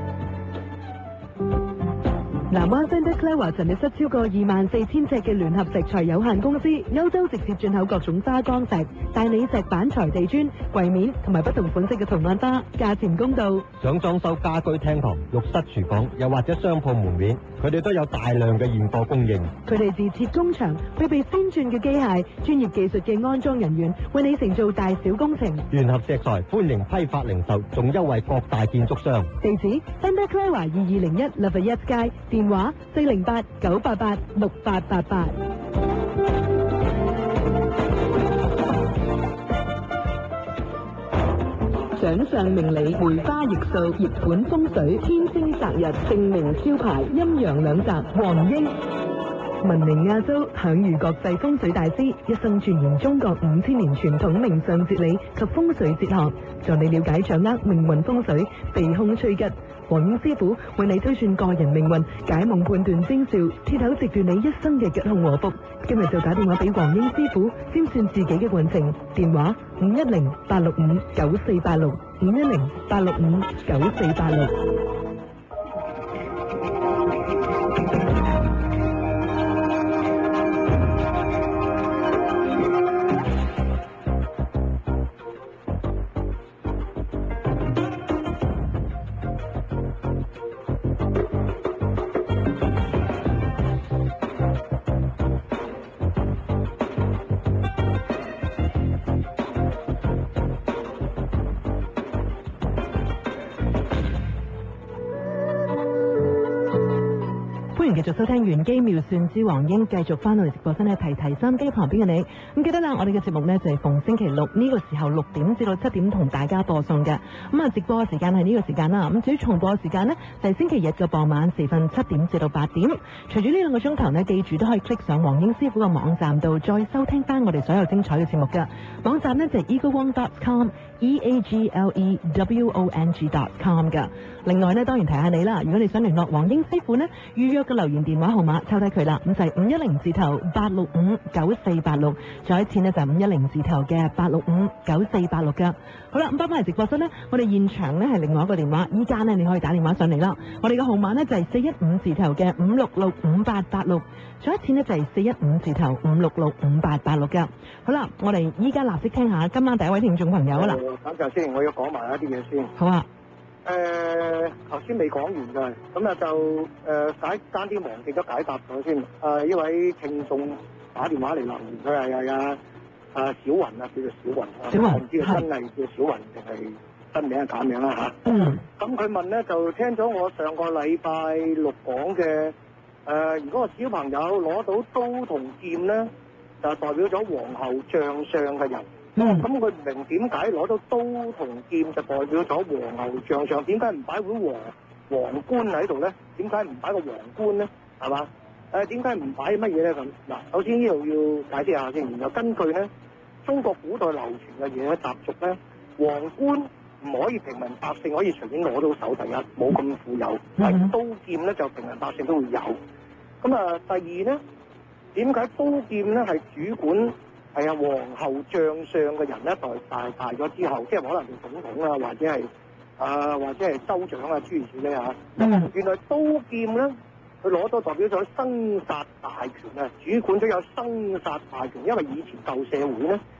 南灣 Santa Clara 陳列室超過二萬四千尺嘅聯合石材有限公司，歐洲直接進口各種花崗石、大理石板材地磚、櫃面同埋不同款式嘅圖案花，價錢公道。 想裝修家居廳堂、浴室廚房，又或者商鋪門面，佢哋都有大量嘅現貨供應。 佢哋自設工場，配備先進嘅機械、專業技術嘅安裝人員，為你承做大小工程。 聯合石材歡迎批發零售，仲優惠各大建築商。 地址 Santa Clara 二二零一 Lafayette 街，電話四零八九八八六八八八。掌上明理，梅花易數，熱盤風水，天星擇日，定名招牌，陰陽兩澤，黃英。聞名亞洲，享譽國際風水大師，一生鑽研中國五千年傳統命相哲理及風水哲學，助你了解掌握命運風水，避凶趨吉。黃英師傅為你推算個人命運，解夢判斷徵兆，鐵口直斷你一生嘅吉凶禍福。今日就打電話俾黃英師傅，先算自己嘅運程。電話五一零八六五九四八六五一零八六五九四八六。繼續收聽玄機妙算之黃英，繼續翻到嚟直播室咧，提提收音機旁邊嘅你。咁記得啦，我哋嘅節目呢就係逢星期六呢個時候六點至到七點同大家播送嘅。咁啊，直播嘅時間係呢個時間啦。咁至於重播嘅時間呢，就係星期日嘅傍晚時分七點至到八點。除咗呢兩個鐘頭呢，記住都可以 click 上黃英師傅嘅網站度，再收聽翻我哋所有精彩嘅節目嘅。網站呢就係 eaglewong dot com，e a g l e w o n g dot com 嘅。另外呢，當然提下你啦，如果你想聯絡黃英師傅呢，預約嘅留言電話號碼抽低佢啦，咁就係五一零字頭八六五九四八六，再一次呢，就係五一零字頭嘅八六五九四八六噶。好啦，咁翻返嚟直播室呢，我哋現場呢係另外一個電話，依家呢，你可以打電話上嚟啦。我哋嘅號碼呢，就係四一五字頭嘅五六六五八八六，再一次呢，就係四一五字頭五六六五八八六噶。好啦，我哋依家立即聽下今晚第一位聽眾朋友啦。 等陣先，我要講埋一啲嘢先。 好啊。 誒頭先未講完㗎，咁啊就誒解爭啲忘記咗解答咗先。誒呢位聽眾打電話嚟留言，佢係係啊啊小雲啊，叫做小雲。 小雲， 我唔知佢真係叫小雲定係真名係假名啦嚇。 嗯。 咁佢問咧就聽咗我上個禮拜六講嘅誒，如果個小朋友攞到刀同劍咧，就代表咗皇后將相嘅人。咁佢唔明點解攞到刀同劍就代表咗皇后將相，點解唔擺碗皇皇冠喺度咧？點解唔擺個皇冠咧？係嘛？誒點解唔擺乜嘢咧？咁嗱，首先呢度要解釋下先，然後根據咧中國古代流傳嘅嘢咧習俗咧，皇冠唔可以平民百姓可以隨便攞到手，第一冇咁富有，但係刀劍咧就平民百姓都會有。咁啊，第二咧，點解刀劍咧係主管？係啊，皇后將相嘅人咧，大大大咗之後，即係可能做總統啊，或者係啊，或者係州長啊，諸如此類嚇。嗯。原來刀劍咧，佢攞到代表咗生殺大權啊，主管咗有生殺大權。因為以前舊社會咧，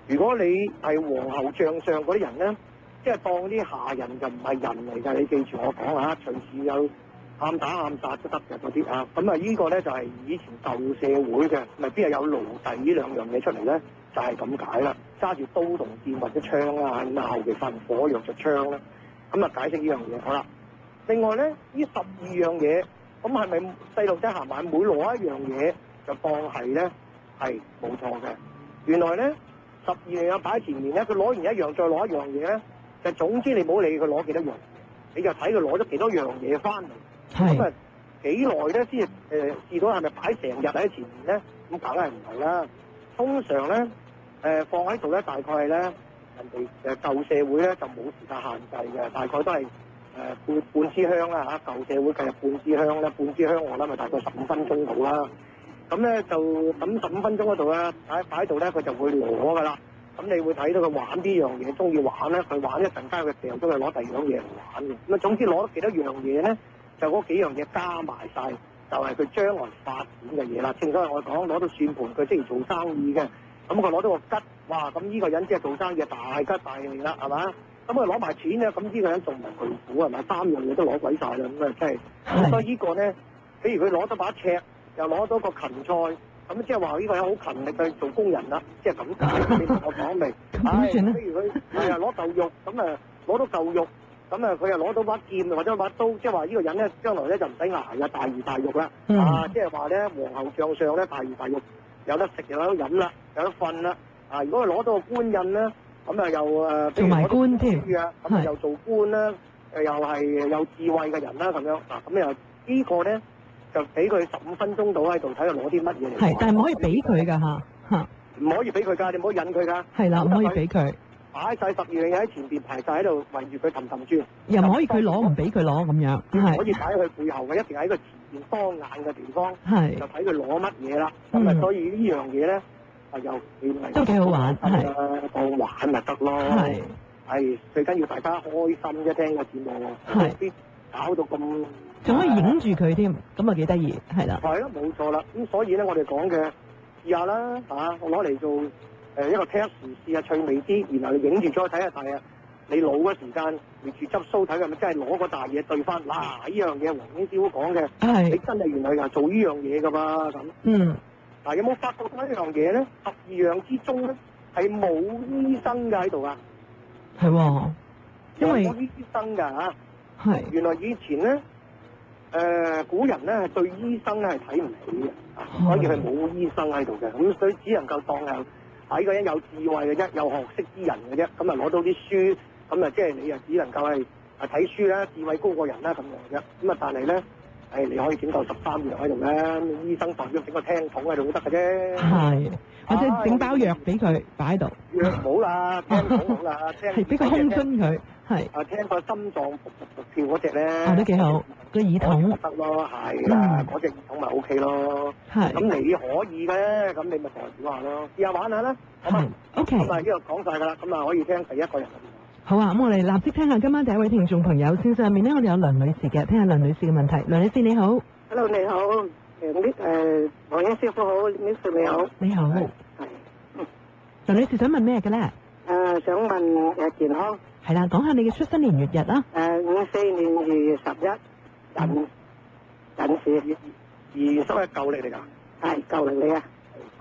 如果你係皇后將相嗰啲人咧，即係當啲下人就唔係人嚟㗎，你記住我講啊，隨時有暗打暗殺都得嘅嗰啲啊。咁啊，呢個咧就係以前舊社會嘅，咪邊係有奴隸呢兩樣嘢出嚟咧？就係咁解啦，揸住刀同劍或者槍啊，咁啊後期發火藥就槍啦。咁啊解釋呢樣嘢好啦。另外咧，呢十二樣嘢，咁係咪細路仔行埋每攞一樣嘢就當係咧？係冇錯嘅。原來咧十二樣嘢擺喺前面咧，佢攞完一樣再攞一樣嘢咧，就總之你唔好理佢攞幾多樣，你就睇佢攞咗幾多樣嘢翻嚟。咁啊幾耐咧先誒試到係咪擺成日喺前面咧？咁梗係唔係啦。通常咧誒、呃、放喺度咧，大概係咧人哋誒舊社會咧就冇時間限制嘅，大概都係誒、呃、半半支香啦嚇。舊社會計入半支香咧，半支香我諗咪大概十五分鐘到啦。咁咧就咁十五分鐘嗰度咧擺擺喺度咧，佢就會攞噶啦。咁你會睇到佢玩呢樣嘢，中意玩咧，佢玩一陣間佢掉咗佢攞第二樣嘢嚟玩嘅。咁啊總之攞咗幾多樣嘢咧，就嗰幾樣嘢加埋晒，就係佢將來發展嘅嘢啦。正所謂我講攞到算盤，佢即係做生意嘅。咁佢攞到個吉，哇！咁呢個人即係做生意大吉大利啦，係嘛？咁佢攞埋錢咧，咁呢個人仲唔係巨富係咪？三樣嘢都攞鬼晒啦，咁啊真係。咁所以呢個咧，比如佢攞到把尺，又攞到個芹菜，咁即係話呢個人好勤力去做工人啦，即係咁解。你同我講未？唉，譬如佢係啊攞嚿肉，咁啊攞到嚿肉，咁啊佢又攞到把劍或者把刀，即係話呢個人咧將來咧就唔使捱啊大魚大肉啦，嗯、啊即係話咧皇后將相咧大魚大肉有得食又有得飲啦，有得瞓啦。啊如果佢攞到個官印咧，咁啊又誒做埋官添， 咁啊又做官啦，誒又係有智慧嘅人啦咁樣，嗱咁又呢個咧。就俾佢十五分鐘到喺度睇佢攞啲乜嘢嚟。係， 但係唔可以俾佢㗎嚇嚇。 唔可以俾佢㗎，你唔好引佢㗎。 係啦，唔可以俾佢。 擺晒十二樣嘢喺前邊排晒喺度圍住佢氹氹轉。 又唔可以佢攞唔俾佢攞咁樣。係。 可以擺喺佢背後嘅，一定喺佢前邊當眼嘅地方。 係。 就睇佢攞乜嘢啦。咁啊，所以呢樣嘢咧係又都幾好玩。係。 當玩咪得咯。係。係最緊要大家開心啫，聽個節目。係。啲搞到咁。 仲可以影住佢添，咁啊幾得意，係啦。 係咯，冇錯啦。咁所以咧，我哋講嘅試下啦，嚇、啊，我攞嚟做誒、呃、一個 test 試下趣味啲，然後你影住咗睇下，但係你老嘅時間連住執鬚睇，係咪真係攞個大嘢對翻？嗱、啊，呢樣嘢黃英師傅講嘅， 係你真係原來又做呢樣嘢㗎嘛？咁嗯， 嗱、啊，有冇發覺到一樣嘢咧？十二樣之中咧係冇醫生㗎喺度啊？ 係喎，因為冇醫生㗎嚇。 係。 原來以前咧。誒、呃、古人咧係對醫生咧係睇唔起嘅，啊，所以係冇醫生喺度嘅，咁所以只能夠當係睇個人有智慧嘅啫，有學識之人嘅啫，咁啊攞到啲書，咁啊即係你啊只能夠係啊睇書啦，智慧高過人啦咁樣啫，咁啊但係咧誒你可以整夠十三樣喺度咧，醫生代表整個聽筒喺度都得嘅啫， 係，或者整包藥俾佢擺喺度， 藥冇啦，聽筒好啦，聽係俾個空樽佢。係啊，聽個心臟噗噗噗跳嗰隻咧， 啊都幾好，個耳筒得咯，係啦，嗰隻耳筒咪 O K 咯。係，咁你可以嘅，咁你咪代表下咯，試下玩下啦。係 ，O K。 咁啊，呢度講晒㗎啦，咁啊可以聽第一個人。 好啊，咁我哋立即聽下今晚第一位聽眾朋友線上面咧，我哋有梁女士嘅，聽下梁女士嘅問題。梁女士你好 ，Hello 你好，誒呢誒黃英師傅好，Miss 你好， 你好，係。梁女士想問咩嘅咧？ 誒想問誒健康。 係啦，講下你嘅出生年月日啦。 誒五四年二月十一，人人士， 二月十一舊歷嚟㗎。 係舊歷嚟啊。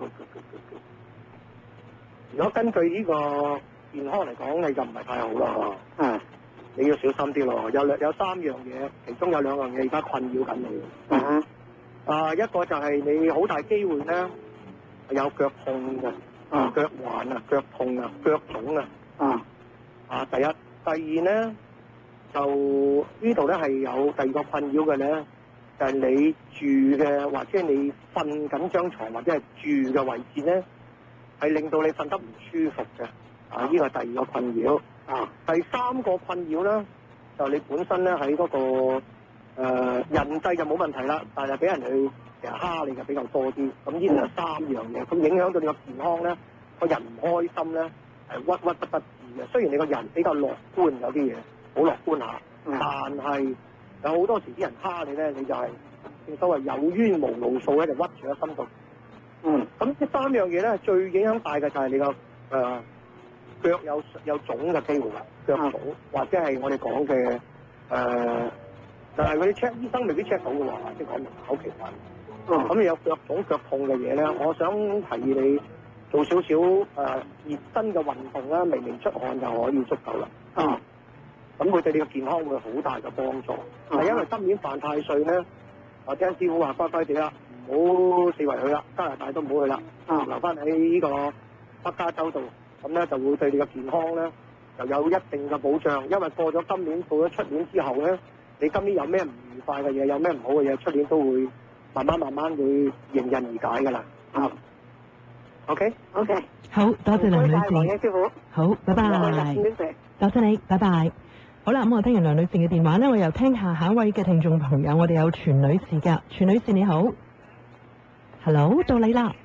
如果根據呢個健康嚟講，你就唔係太好咯。 啊， 你要小心啲咯。有兩有三樣嘢，其中有兩樣嘢而家困擾緊你。 啊。 啊，一個就係你好大機會咧有腳痛嘅，啊腳患啊、腳痛啊、腳腫啊。 啊。 啊，第一，第二咧，就呢度咧係有第二個困擾嘅咧，就係、是、你住嘅或者你瞓緊張床或者係住嘅位置咧，係令到你瞓得唔舒服嘅。啊，呢個係第二個困擾。啊，第三個困擾咧，就你本身咧喺嗰個誒、呃、人際就冇問題啦，但係俾人去成日蝦你嘅比較多啲。咁呢度有三樣嘢，咁影響到你個健康咧，個人唔開心咧，係鬱鬱不得。雖然你個人比較樂觀，有啲嘢好樂觀下，嗯、但係有好多時啲人蝦你咧，你就係、是、正所謂有冤無路訴咧，就屈住喺心度。嗯，咁呢三樣嘢咧，最影響大嘅就係你個誒腳有有腫嘅機會啦，腳腫、嗯、或者係我哋講嘅誒，但係嗰啲 check 醫生未必 check 到嘅喎，即係講明好奇怪。咁、嗯、你有腳腫腳痛嘅嘢咧，我想提議你做少少誒熱身嘅運動啦，微微出汗就可以足夠啦。啊、嗯，咁會對你嘅健康會好大嘅幫助。係、嗯、因為今年犯太歲咧，我聽師傅話乖乖哋啦，唔好四圍去啦，加拿大都唔好去啦，啊、嗯，留翻喺呢個北加州度，咁咧就會對你嘅健康咧就有一定嘅保障。因為過咗今年，到咗出年之後咧，你今年有咩唔愉快嘅嘢，有咩唔好嘅嘢，出年都會慢慢慢慢會迎刃而解㗎啦。啊 ，OK OK， 好多謝梁女士， 黃師傅， 好，拜拜，多謝你，拜拜。好啦，咁我聽完梁女士嘅電話咧，我又聽下下一位嘅聽眾朋友，我哋有全女士㗎，全女士你好 ，Hello， 到你啦。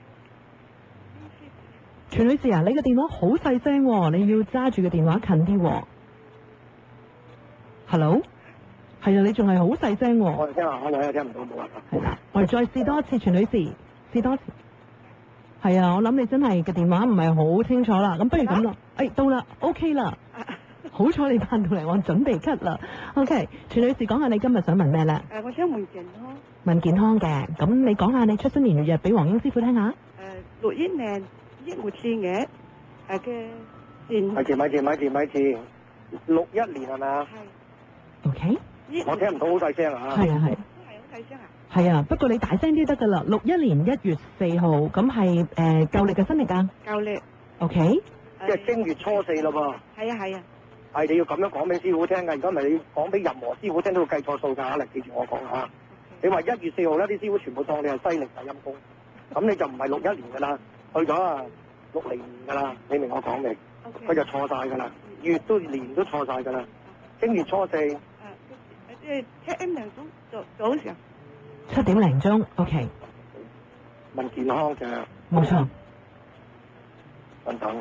全女士啊，你個電話好細聲喎，你要揸住個電話近啲喎。Hello， 係啊，你仲係好細聲喎。 我哋聽下，我哋聽唔到，冇辦法。 係啦，我哋再試多一次，全女士，試多一次。係啊，我諗你真係個電話唔係好清楚啦，咁不如咁啦，誒到啦 ，OK 啦，好彩你翻到嚟，我準備咳啦。OK，全女士講下你今日想問咩咧？ 誒，我想問健康。 問健康嘅，咁你講下你出生年月日俾黃英師傅聽下。誒， 六一年。一號次嘅誒嘅電， 咪住咪住咪住咪住，六一年係咪啊？ 係。OK。 我聽唔到好細聲啊！ 係啊係。 都係好細聲啊！ 係啊，不過你大聲啲得㗎啦。六一年一月四號，咁係誒舊歷嘅新歷㗎。舊歷。OK。 即係正月初四咯噃。 係啊係啊。 係你要咁樣講俾師傅聽㗎，如果唔係你講俾任何師傅聽都會計錯數㗎，嚟記住我講嚇。你話一月四號咧，啲師傅全部當你係西歷大陰公，咁你就唔係六一年㗎啦。去咗啊，六零年㗎啦，你明我講未？佢、okay. 就錯晒㗎啦，月都年都錯晒㗎啦。正月初四，誒即係七點零鐘早早上， 七點零鐘 ，OK。 問健康嘅， 冇錯。 等等，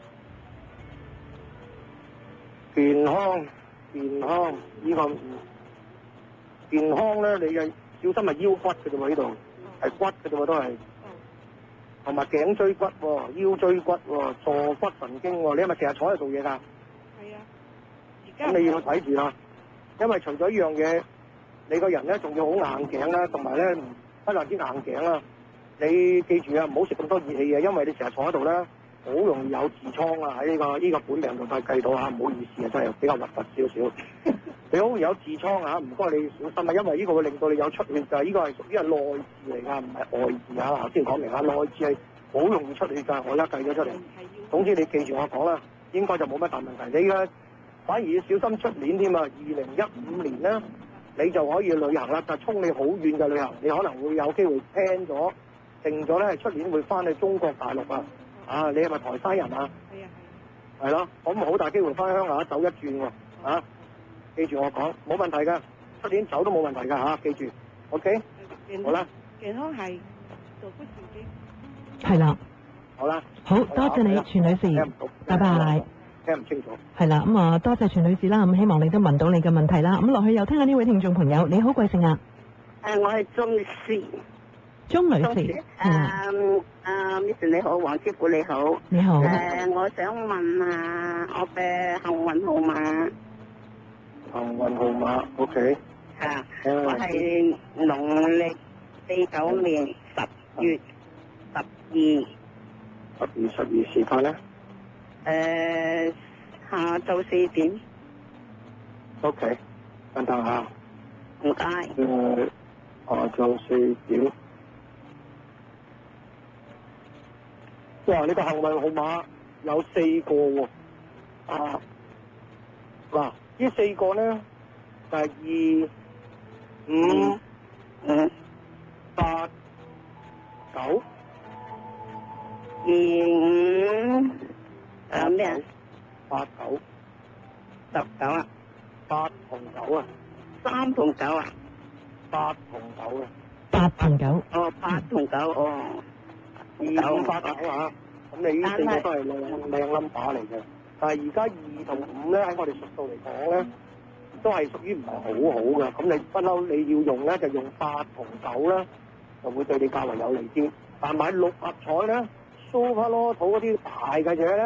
健康健康呢、這個健康咧，你嘅小心係腰骨嘅啫喎，呢度係骨嘅啫喎，都係。同埋頸椎骨、哦、腰椎骨、哦、坐骨神經、哦，你係咪成日坐喺度做嘢㗎？係啊。 咁你要睇住啦，因為除咗一樣嘢，你個人咧仲要好硬頸啦，同埋咧不但止硬頸啦，你記住啊，唔好食咁多熱氣嘢，因為你成日坐喺度咧，好容易有痔瘡啊！喺呢、呢個呢、呢個本命度都計到嚇，唔好意思啊，真係比較核突少少。你好有痔瘡啊，唔該你小心啊，因為呢個會令到你有出血㗎，呢個係屬於係內痔嚟㗎，唔係外痔啊。頭先講明啊，內痔係好容易出血㗎，我而家計咗出嚟。總之你記住我講啦，應該就冇乜大問題。你而家反而要小心出年添啊！二零一五年咧，你就可以旅行啦，就衝你好遠嘅旅行，你可能會有機會 plan 咗定咗咧，係出年會翻去中國大陸啊！啊，你係咪台山人啊？係啊係。係咯，咁好大機會翻鄉下走一轉喎，啊！記住我講，冇問題㗎，出年走都冇問題㗎嚇，記住 ，OK？好啦。 健康係做福自己。 係啦。 好啦。 好多謝你，全女士。聽唔到。拜拜。 聽唔清楚。 係啦，咁啊，多謝全女士啦，咁希望你都問到你嘅問題啦。咁落去又聽下呢位聽眾朋友，你好貴姓啊？ 誒，我係鍾氏。 鍾女士。 誒誒，Miss 你好，黃師傅你好。 你好。 誒，我想問下我嘅幸運號碼。 幸運號碼 ，OK。 啊，我係農曆四九年十月十二。 十二十二時間咧？ 誒，下晝四點。 OK，等等下。 唔該。 誒，下晝四點。哇！呢個幸運號碼有四個喎。啊。嗱。呢四個咧就係二五五八九二五誒咩啊？ 八九十九啊？ 八同九啊？ 三同九啊？ 八同九啊？ 八同九。 哦，八同九哦。 二五八九啊！咁你呢四個都係靚靚 number 嚟嘅。但係而家二同五咧喺我哋術數嚟講咧，都係屬於唔係好好嘅。咁你不嬲你要用咧，就用八同九啦，就會對你較為有利啲。但買六合彩咧，Super Lotto嗰啲大嘅嘢咧，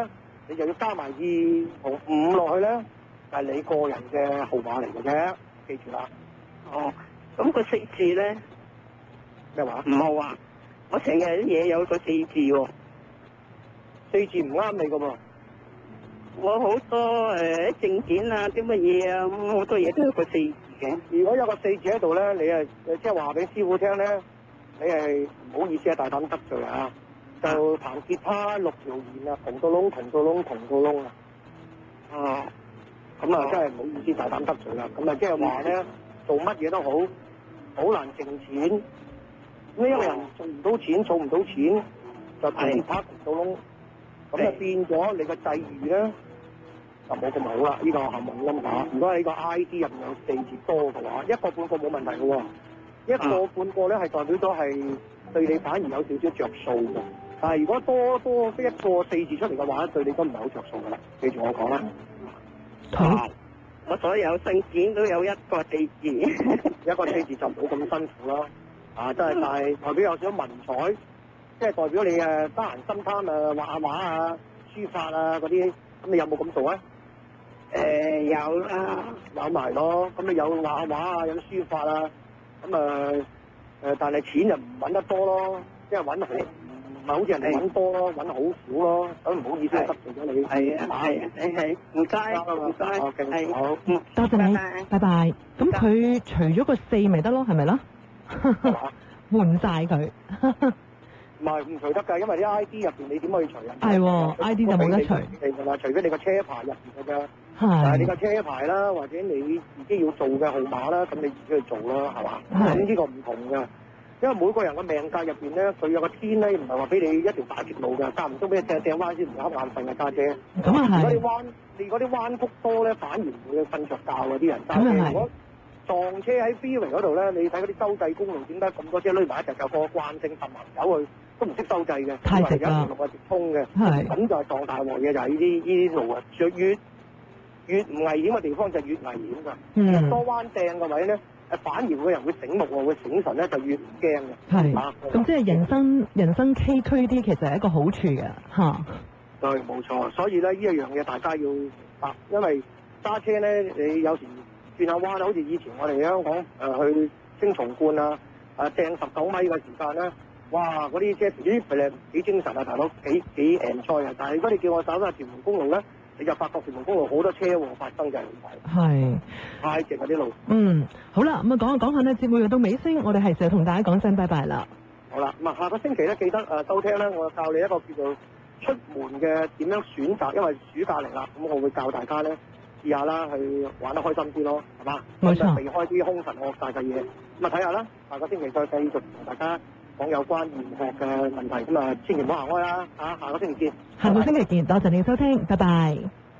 你就要加埋二同五落去咧，就係你個人嘅號碼嚟嘅啫，記住啦。 哦，咁個四字咧咩話？ 唔好啊！我成日啲嘢有個四字喎， 四字唔啱你噶噃。 我好多誒證件啊，啲乜嘢啊，咁好多嘢都有個四字嘅。 如果有個四字喺度咧，你係即係話俾師傅聽咧，你係唔好意思啊，大膽得罪啊！就彈吉他六條弦啊，同到窿，同到窿，同到窿啊！ 哦， 咁啊，真係唔好意思，大膽得罪啦。咁啊，即係話咧，做乜嘢都好，好難剩錢。呢一個人做唔到錢，儲唔到錢，就彈吉他同到窿，咁啊變咗你個際遇咧就冇咁好啦。呢個幸運音嚇，如果喺個 I D 入面有四字多嘅話，一個半個冇問題嘅喎，一個半個咧係代表咗係對你反而有少少着數嘅。但係如果多多一個四字出嚟嘅話，對你都唔係好着數噶啦。記住我講啦。 好，我所有證件都有一個四字， 一個四字就唔好咁辛苦啦。啊，真係，但係代表有少少文采，即係代表你誒得閒心貪啊畫下畫啊、書法啊嗰啲，咁你有冇咁做啊？ 誒、呃、有啦， 有埋咯。咁你有畫下畫啊，有書法啊，咁啊誒，但係錢就唔揾得多咯，即係揾好。唔係好似人哋揾多咯，揾好少咯，咁唔好意思得罪咗你。係啊，係啊，係係，唔該，唔該，係好， 嗯，多謝你，拜拜。咁佢除咗個四咪得咯，係咪咯？換晒佢。 唔係唔除得㗎，因為啲 I D 入邊你點可以除啊？ 係喎 ，I D 就冇得除。 係㗎啦，除非你個車牌入邊㗎啫。 係。 但係你個車牌啦，或者你自己要做嘅號碼啦，咁你自己去做啦，係嘛？咁呢個唔同㗎。因為每個人嘅命格入邊咧，佢有個天咧，唔係話俾你一條大直路㗎，間唔中俾你掟掟彎先唔瞌眼瞓嘅家姐。 咁啊係。 如果你彎，你嗰啲彎曲多咧，反而唔會瞓着覺嗰啲人。但係如果撞車喺 freeway 嗰度咧，你睇嗰啲州際公路點解咁多車攆埋一齊，就個慣性揼埋走去，都唔識收掣嘅。 太直啦。 有條路係直通嘅。 係。 咁就係撞大鑊嘢，就係呢啲呢啲路啊，越越越唔危險嘅地方就越危險㗎。 嗯。 多彎掟嘅位咧。誒反而個人會醒目喎，會醒神咧，就越唔驚嘅。 係，咁即係人生人生崎嶇啲，其實係一個好處嘅嚇。 對，冇錯。所以咧，呢一樣嘢大家要啊，因為揸車咧，你有時轉下彎，好似以前我哋香港誒、呃、去青松觀啊，誒掟十九米嘅時間咧，哇！嗰啲車咦誒幾精神啊，大佬幾幾 enjoy 啊！但係如果你叫我走翻屯門公路咧，你就發覺屯門公路好多車禍發生嘅問題。係。太直嗰啲路。嗯， 好啦，咁啊講下講下咧，節目又到尾聲，我哋係時候同大家講聲拜拜啦。 好啦，咁啊下個星期咧記得誒收聽咧，我教你一個叫做出門嘅點樣選擇，因為暑假嚟啦，咁我會教大家咧試下啦，去玩得開心啲咯，係嘛？ 冇錯。 避開啲兇神惡煞嘅嘢，咁啊睇下啦，下個星期再繼續同大家講有關玄學嘅問題，咁啊千祈唔好行開啦，啊下個星期見。 下個星期見，多謝你收聽，拜拜。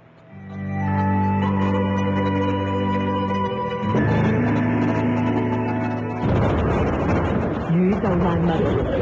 宇宙萬物，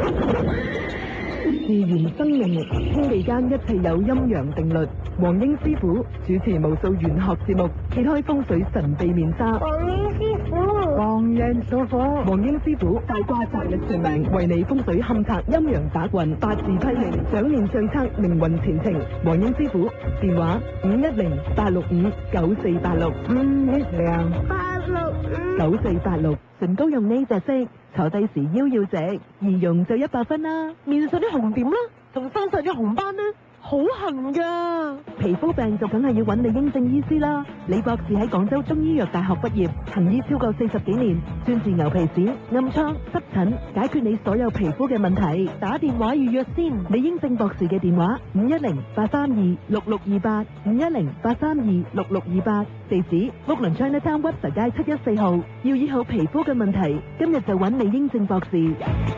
自然生命，天地間一切有陰陽定律。黃英師傅主持無數玄學節目，揭開風水神秘面紗。 黃英師傅，黃人屬火。 黃英師傅大卦擇日算命，為你風水勘測陰陽打運，八字批命，掌面相測命運前程。黃英師傅電話五一零八六五九四八六五一零八六五九四八六。唇膏用呢隻色，坐低時腰要直，易用就一百分啦。面上啲紅點啦，同身上啲紅斑呢，好痕噶。皮膚病就梗係要揾李英正醫師啦。李博士喺廣州中醫藥大學畢業，行醫超過四十幾年，專治牛皮癬、暗瘡、濕疹，解決你所有皮膚嘅問題。打電話預約先，李英正博士嘅電話五一零八三二六六二八五一零八三二六六二八，地址屋崙 Chinatown 屈臣街七一四號。要醫好皮膚嘅問題，今日就揾李英正博士。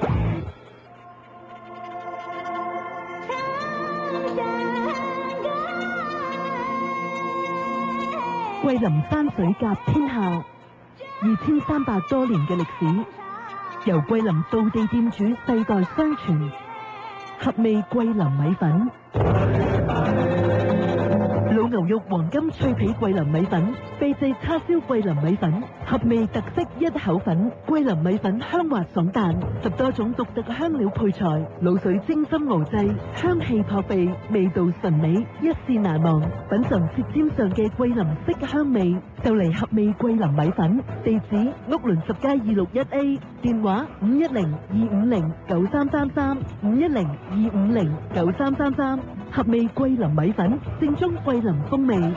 桂林山水甲天下，二千三百多年嘅歷史，由桂林道地店主世代相傳，合味桂林米粉，老老牛肉黃金脆皮桂林米粉、秘製叉燒桂林米粉、合味特色一口粉、桂林米粉香滑爽彈，十多種獨特香料配菜，滷水精心熬製，香氣撲鼻，味道純美，一試難忘。品嘗舌尖上嘅桂林色香味，就嚟合味桂林米粉。地址屋崙十街二六一 A， 電話五一零二五零九三三三五一零二五零九三三三。合味桂林米粉，正宗桂林風味。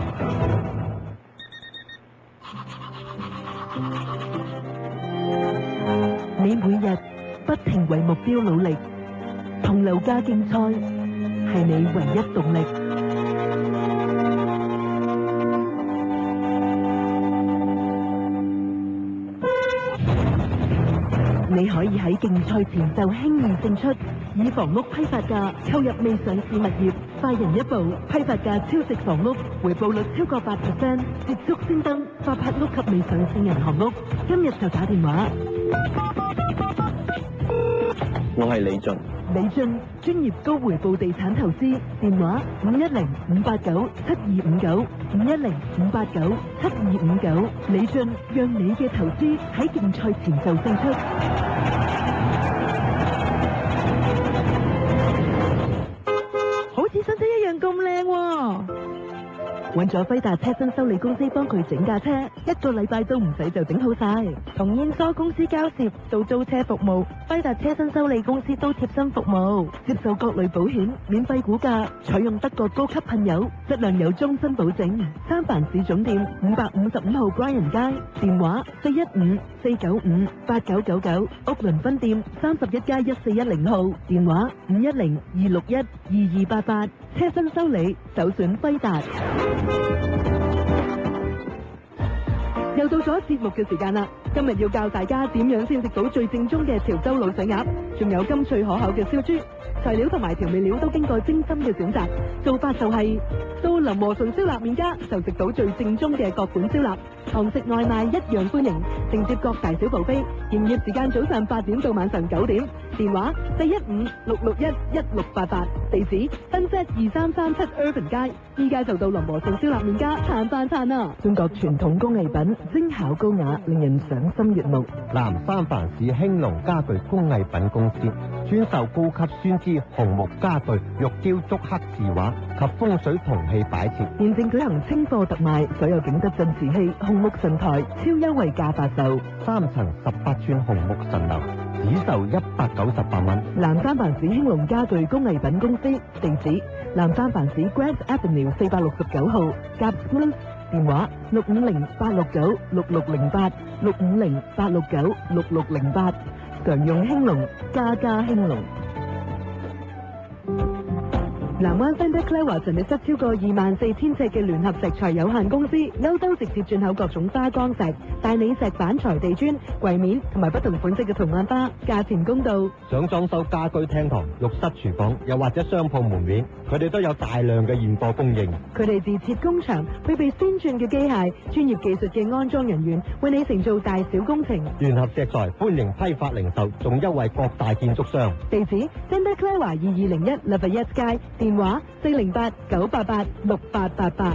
你每日不停為目標努力，同樓價競賽係你唯一動力。你可以喺競賽前就輕易勝出，以房屋批發價購入未上市物業，快人一步，批發價超值房屋，回報率超過八 percent， 捷足先登發拍屋及未上市銀行屋。今日就打電話。 我係李俊。 李俊，專業高回報地產投資，電話五一零五八九七二五九五一零五八九七二五九。李俊，讓你嘅投資喺競賽前就勝出。好似新車一樣咁靚喎！揾咗輝達車身修理公司幫佢整架車，一個禮拜都唔使就整好晒。同燕梳公司交涉到租車服務，輝達車身修理公司都貼心服務，接受各類保險，免費估價，採用德國高級噴油，質量有終身保證。三藩市總店五百五十五號關人街，電話四一五四九五八九九九，屋崙分店三十一街一四一零號，電話五一零二六一二二八八。車身修理首選輝達。又到咗節目嘅時間啦！今日要教大家點樣先食到最正宗嘅潮州滷水鴨，仲有甘脆可口嘅燒豬。材料同埋調味料都經過精心嘅選擇，做法就係、是、到林和順燒臘麵家就食到最正宗嘅各款燒臘，堂食外賣一樣歡迎，承接各大小部飛。營業時間早上八點到晚上九點，電話四一五六六一一六八八，地址新街二三三七 Urban 街。依家就到林和順燒臘麵家嘆飯餐啦！中國傳統工藝品，精巧高雅，令人賞心悅目。 南三藩市興隆家具工藝品公司專售高級酸枝紅木家具、玉雕竹刻字畫及風水銅器擺設。 現正舉行清貨特賣，所有景德鎮瓷器、紅木神台超優惠價發售， 三層十八寸紅木神樓只售一百九十八蚊。 南三藩市興隆家具工藝品公司，地址南三藩市 Grant Avenue 四百六十九號，甲 Plus， 電話六五零八六九六六零八六五零八六九六六零八，常用興隆，家家興隆。南灣 Sander Clever 陳列室超過二萬四千尺嘅聯合石材有限公司，歐洲直接進口各種花崗石、大理石板材地磚、櫃面同埋不同款式嘅圖案花，價錢公道。 想裝修家居廳堂、浴室、廚房，又或者商鋪門面，佢哋都有大量嘅現貨供應。 佢哋自設工場，配備先進嘅機械、專業技術嘅安裝人員，為你承做大小工程。 聯合石材歡迎批發零售，仲優惠各大建築商。 地址 Sander Clever 二二零一 Lafayette 街。電話四零八九八八六八八八。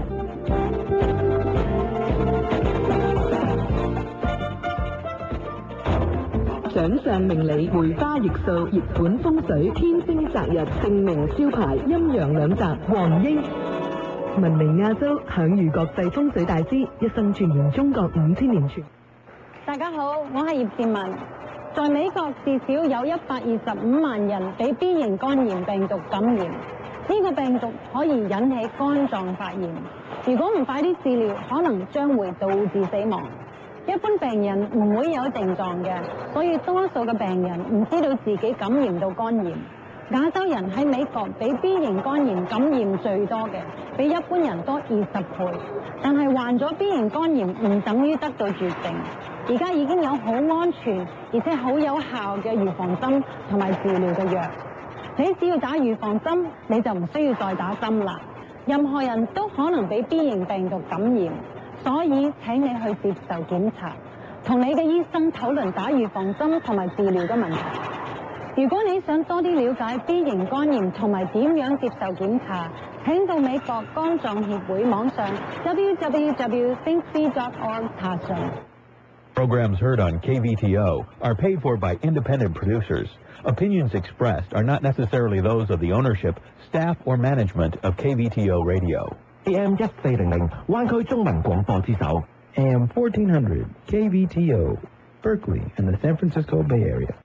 掌上明理，梅花易數，熱盤風水，天星擇日，姓名招牌，陰陽兩澤，黃英。聞名亞洲，享譽國際風水大師，一生傳言中國五千年傳。 大家好，我係葉倩文。在美國至少有一百二十五萬人被 B 型肝炎病毒感染。呢個病毒可以引起肝臟發炎，如果唔快啲治療，可能將會導致死亡。一般病人唔會有症狀嘅，所以多數嘅病人唔知道自己感染到肝炎。亞洲人喺美國比 B 型肝炎感染最多嘅，比一般人多二十倍。但係患咗 B 型肝炎唔等於得到絕症，而家已經有好安全而且好有效嘅預防針同埋治療嘅藥。你只要打預防針，你就唔需要再打針啦。任何人都可能俾 B 型病毒感染，所以請你去接受檢查，同你嘅醫生討論打預防針同埋治療嘅問題。 如果你想多啲了解 B 型肝炎同埋點樣接受檢查，請到美國肝臟協會網上 w w w dot think b dot org 查詢。 Programs heard on K V T O are paid for by independent producers. Opinions expressed are not necessarily those of the ownership, staff, or management of K V T O Radio. A M 一四零零灣區中文廣播之首 A M fourteen hundred K V T O, Berkeley and the San Francisco Bay Area.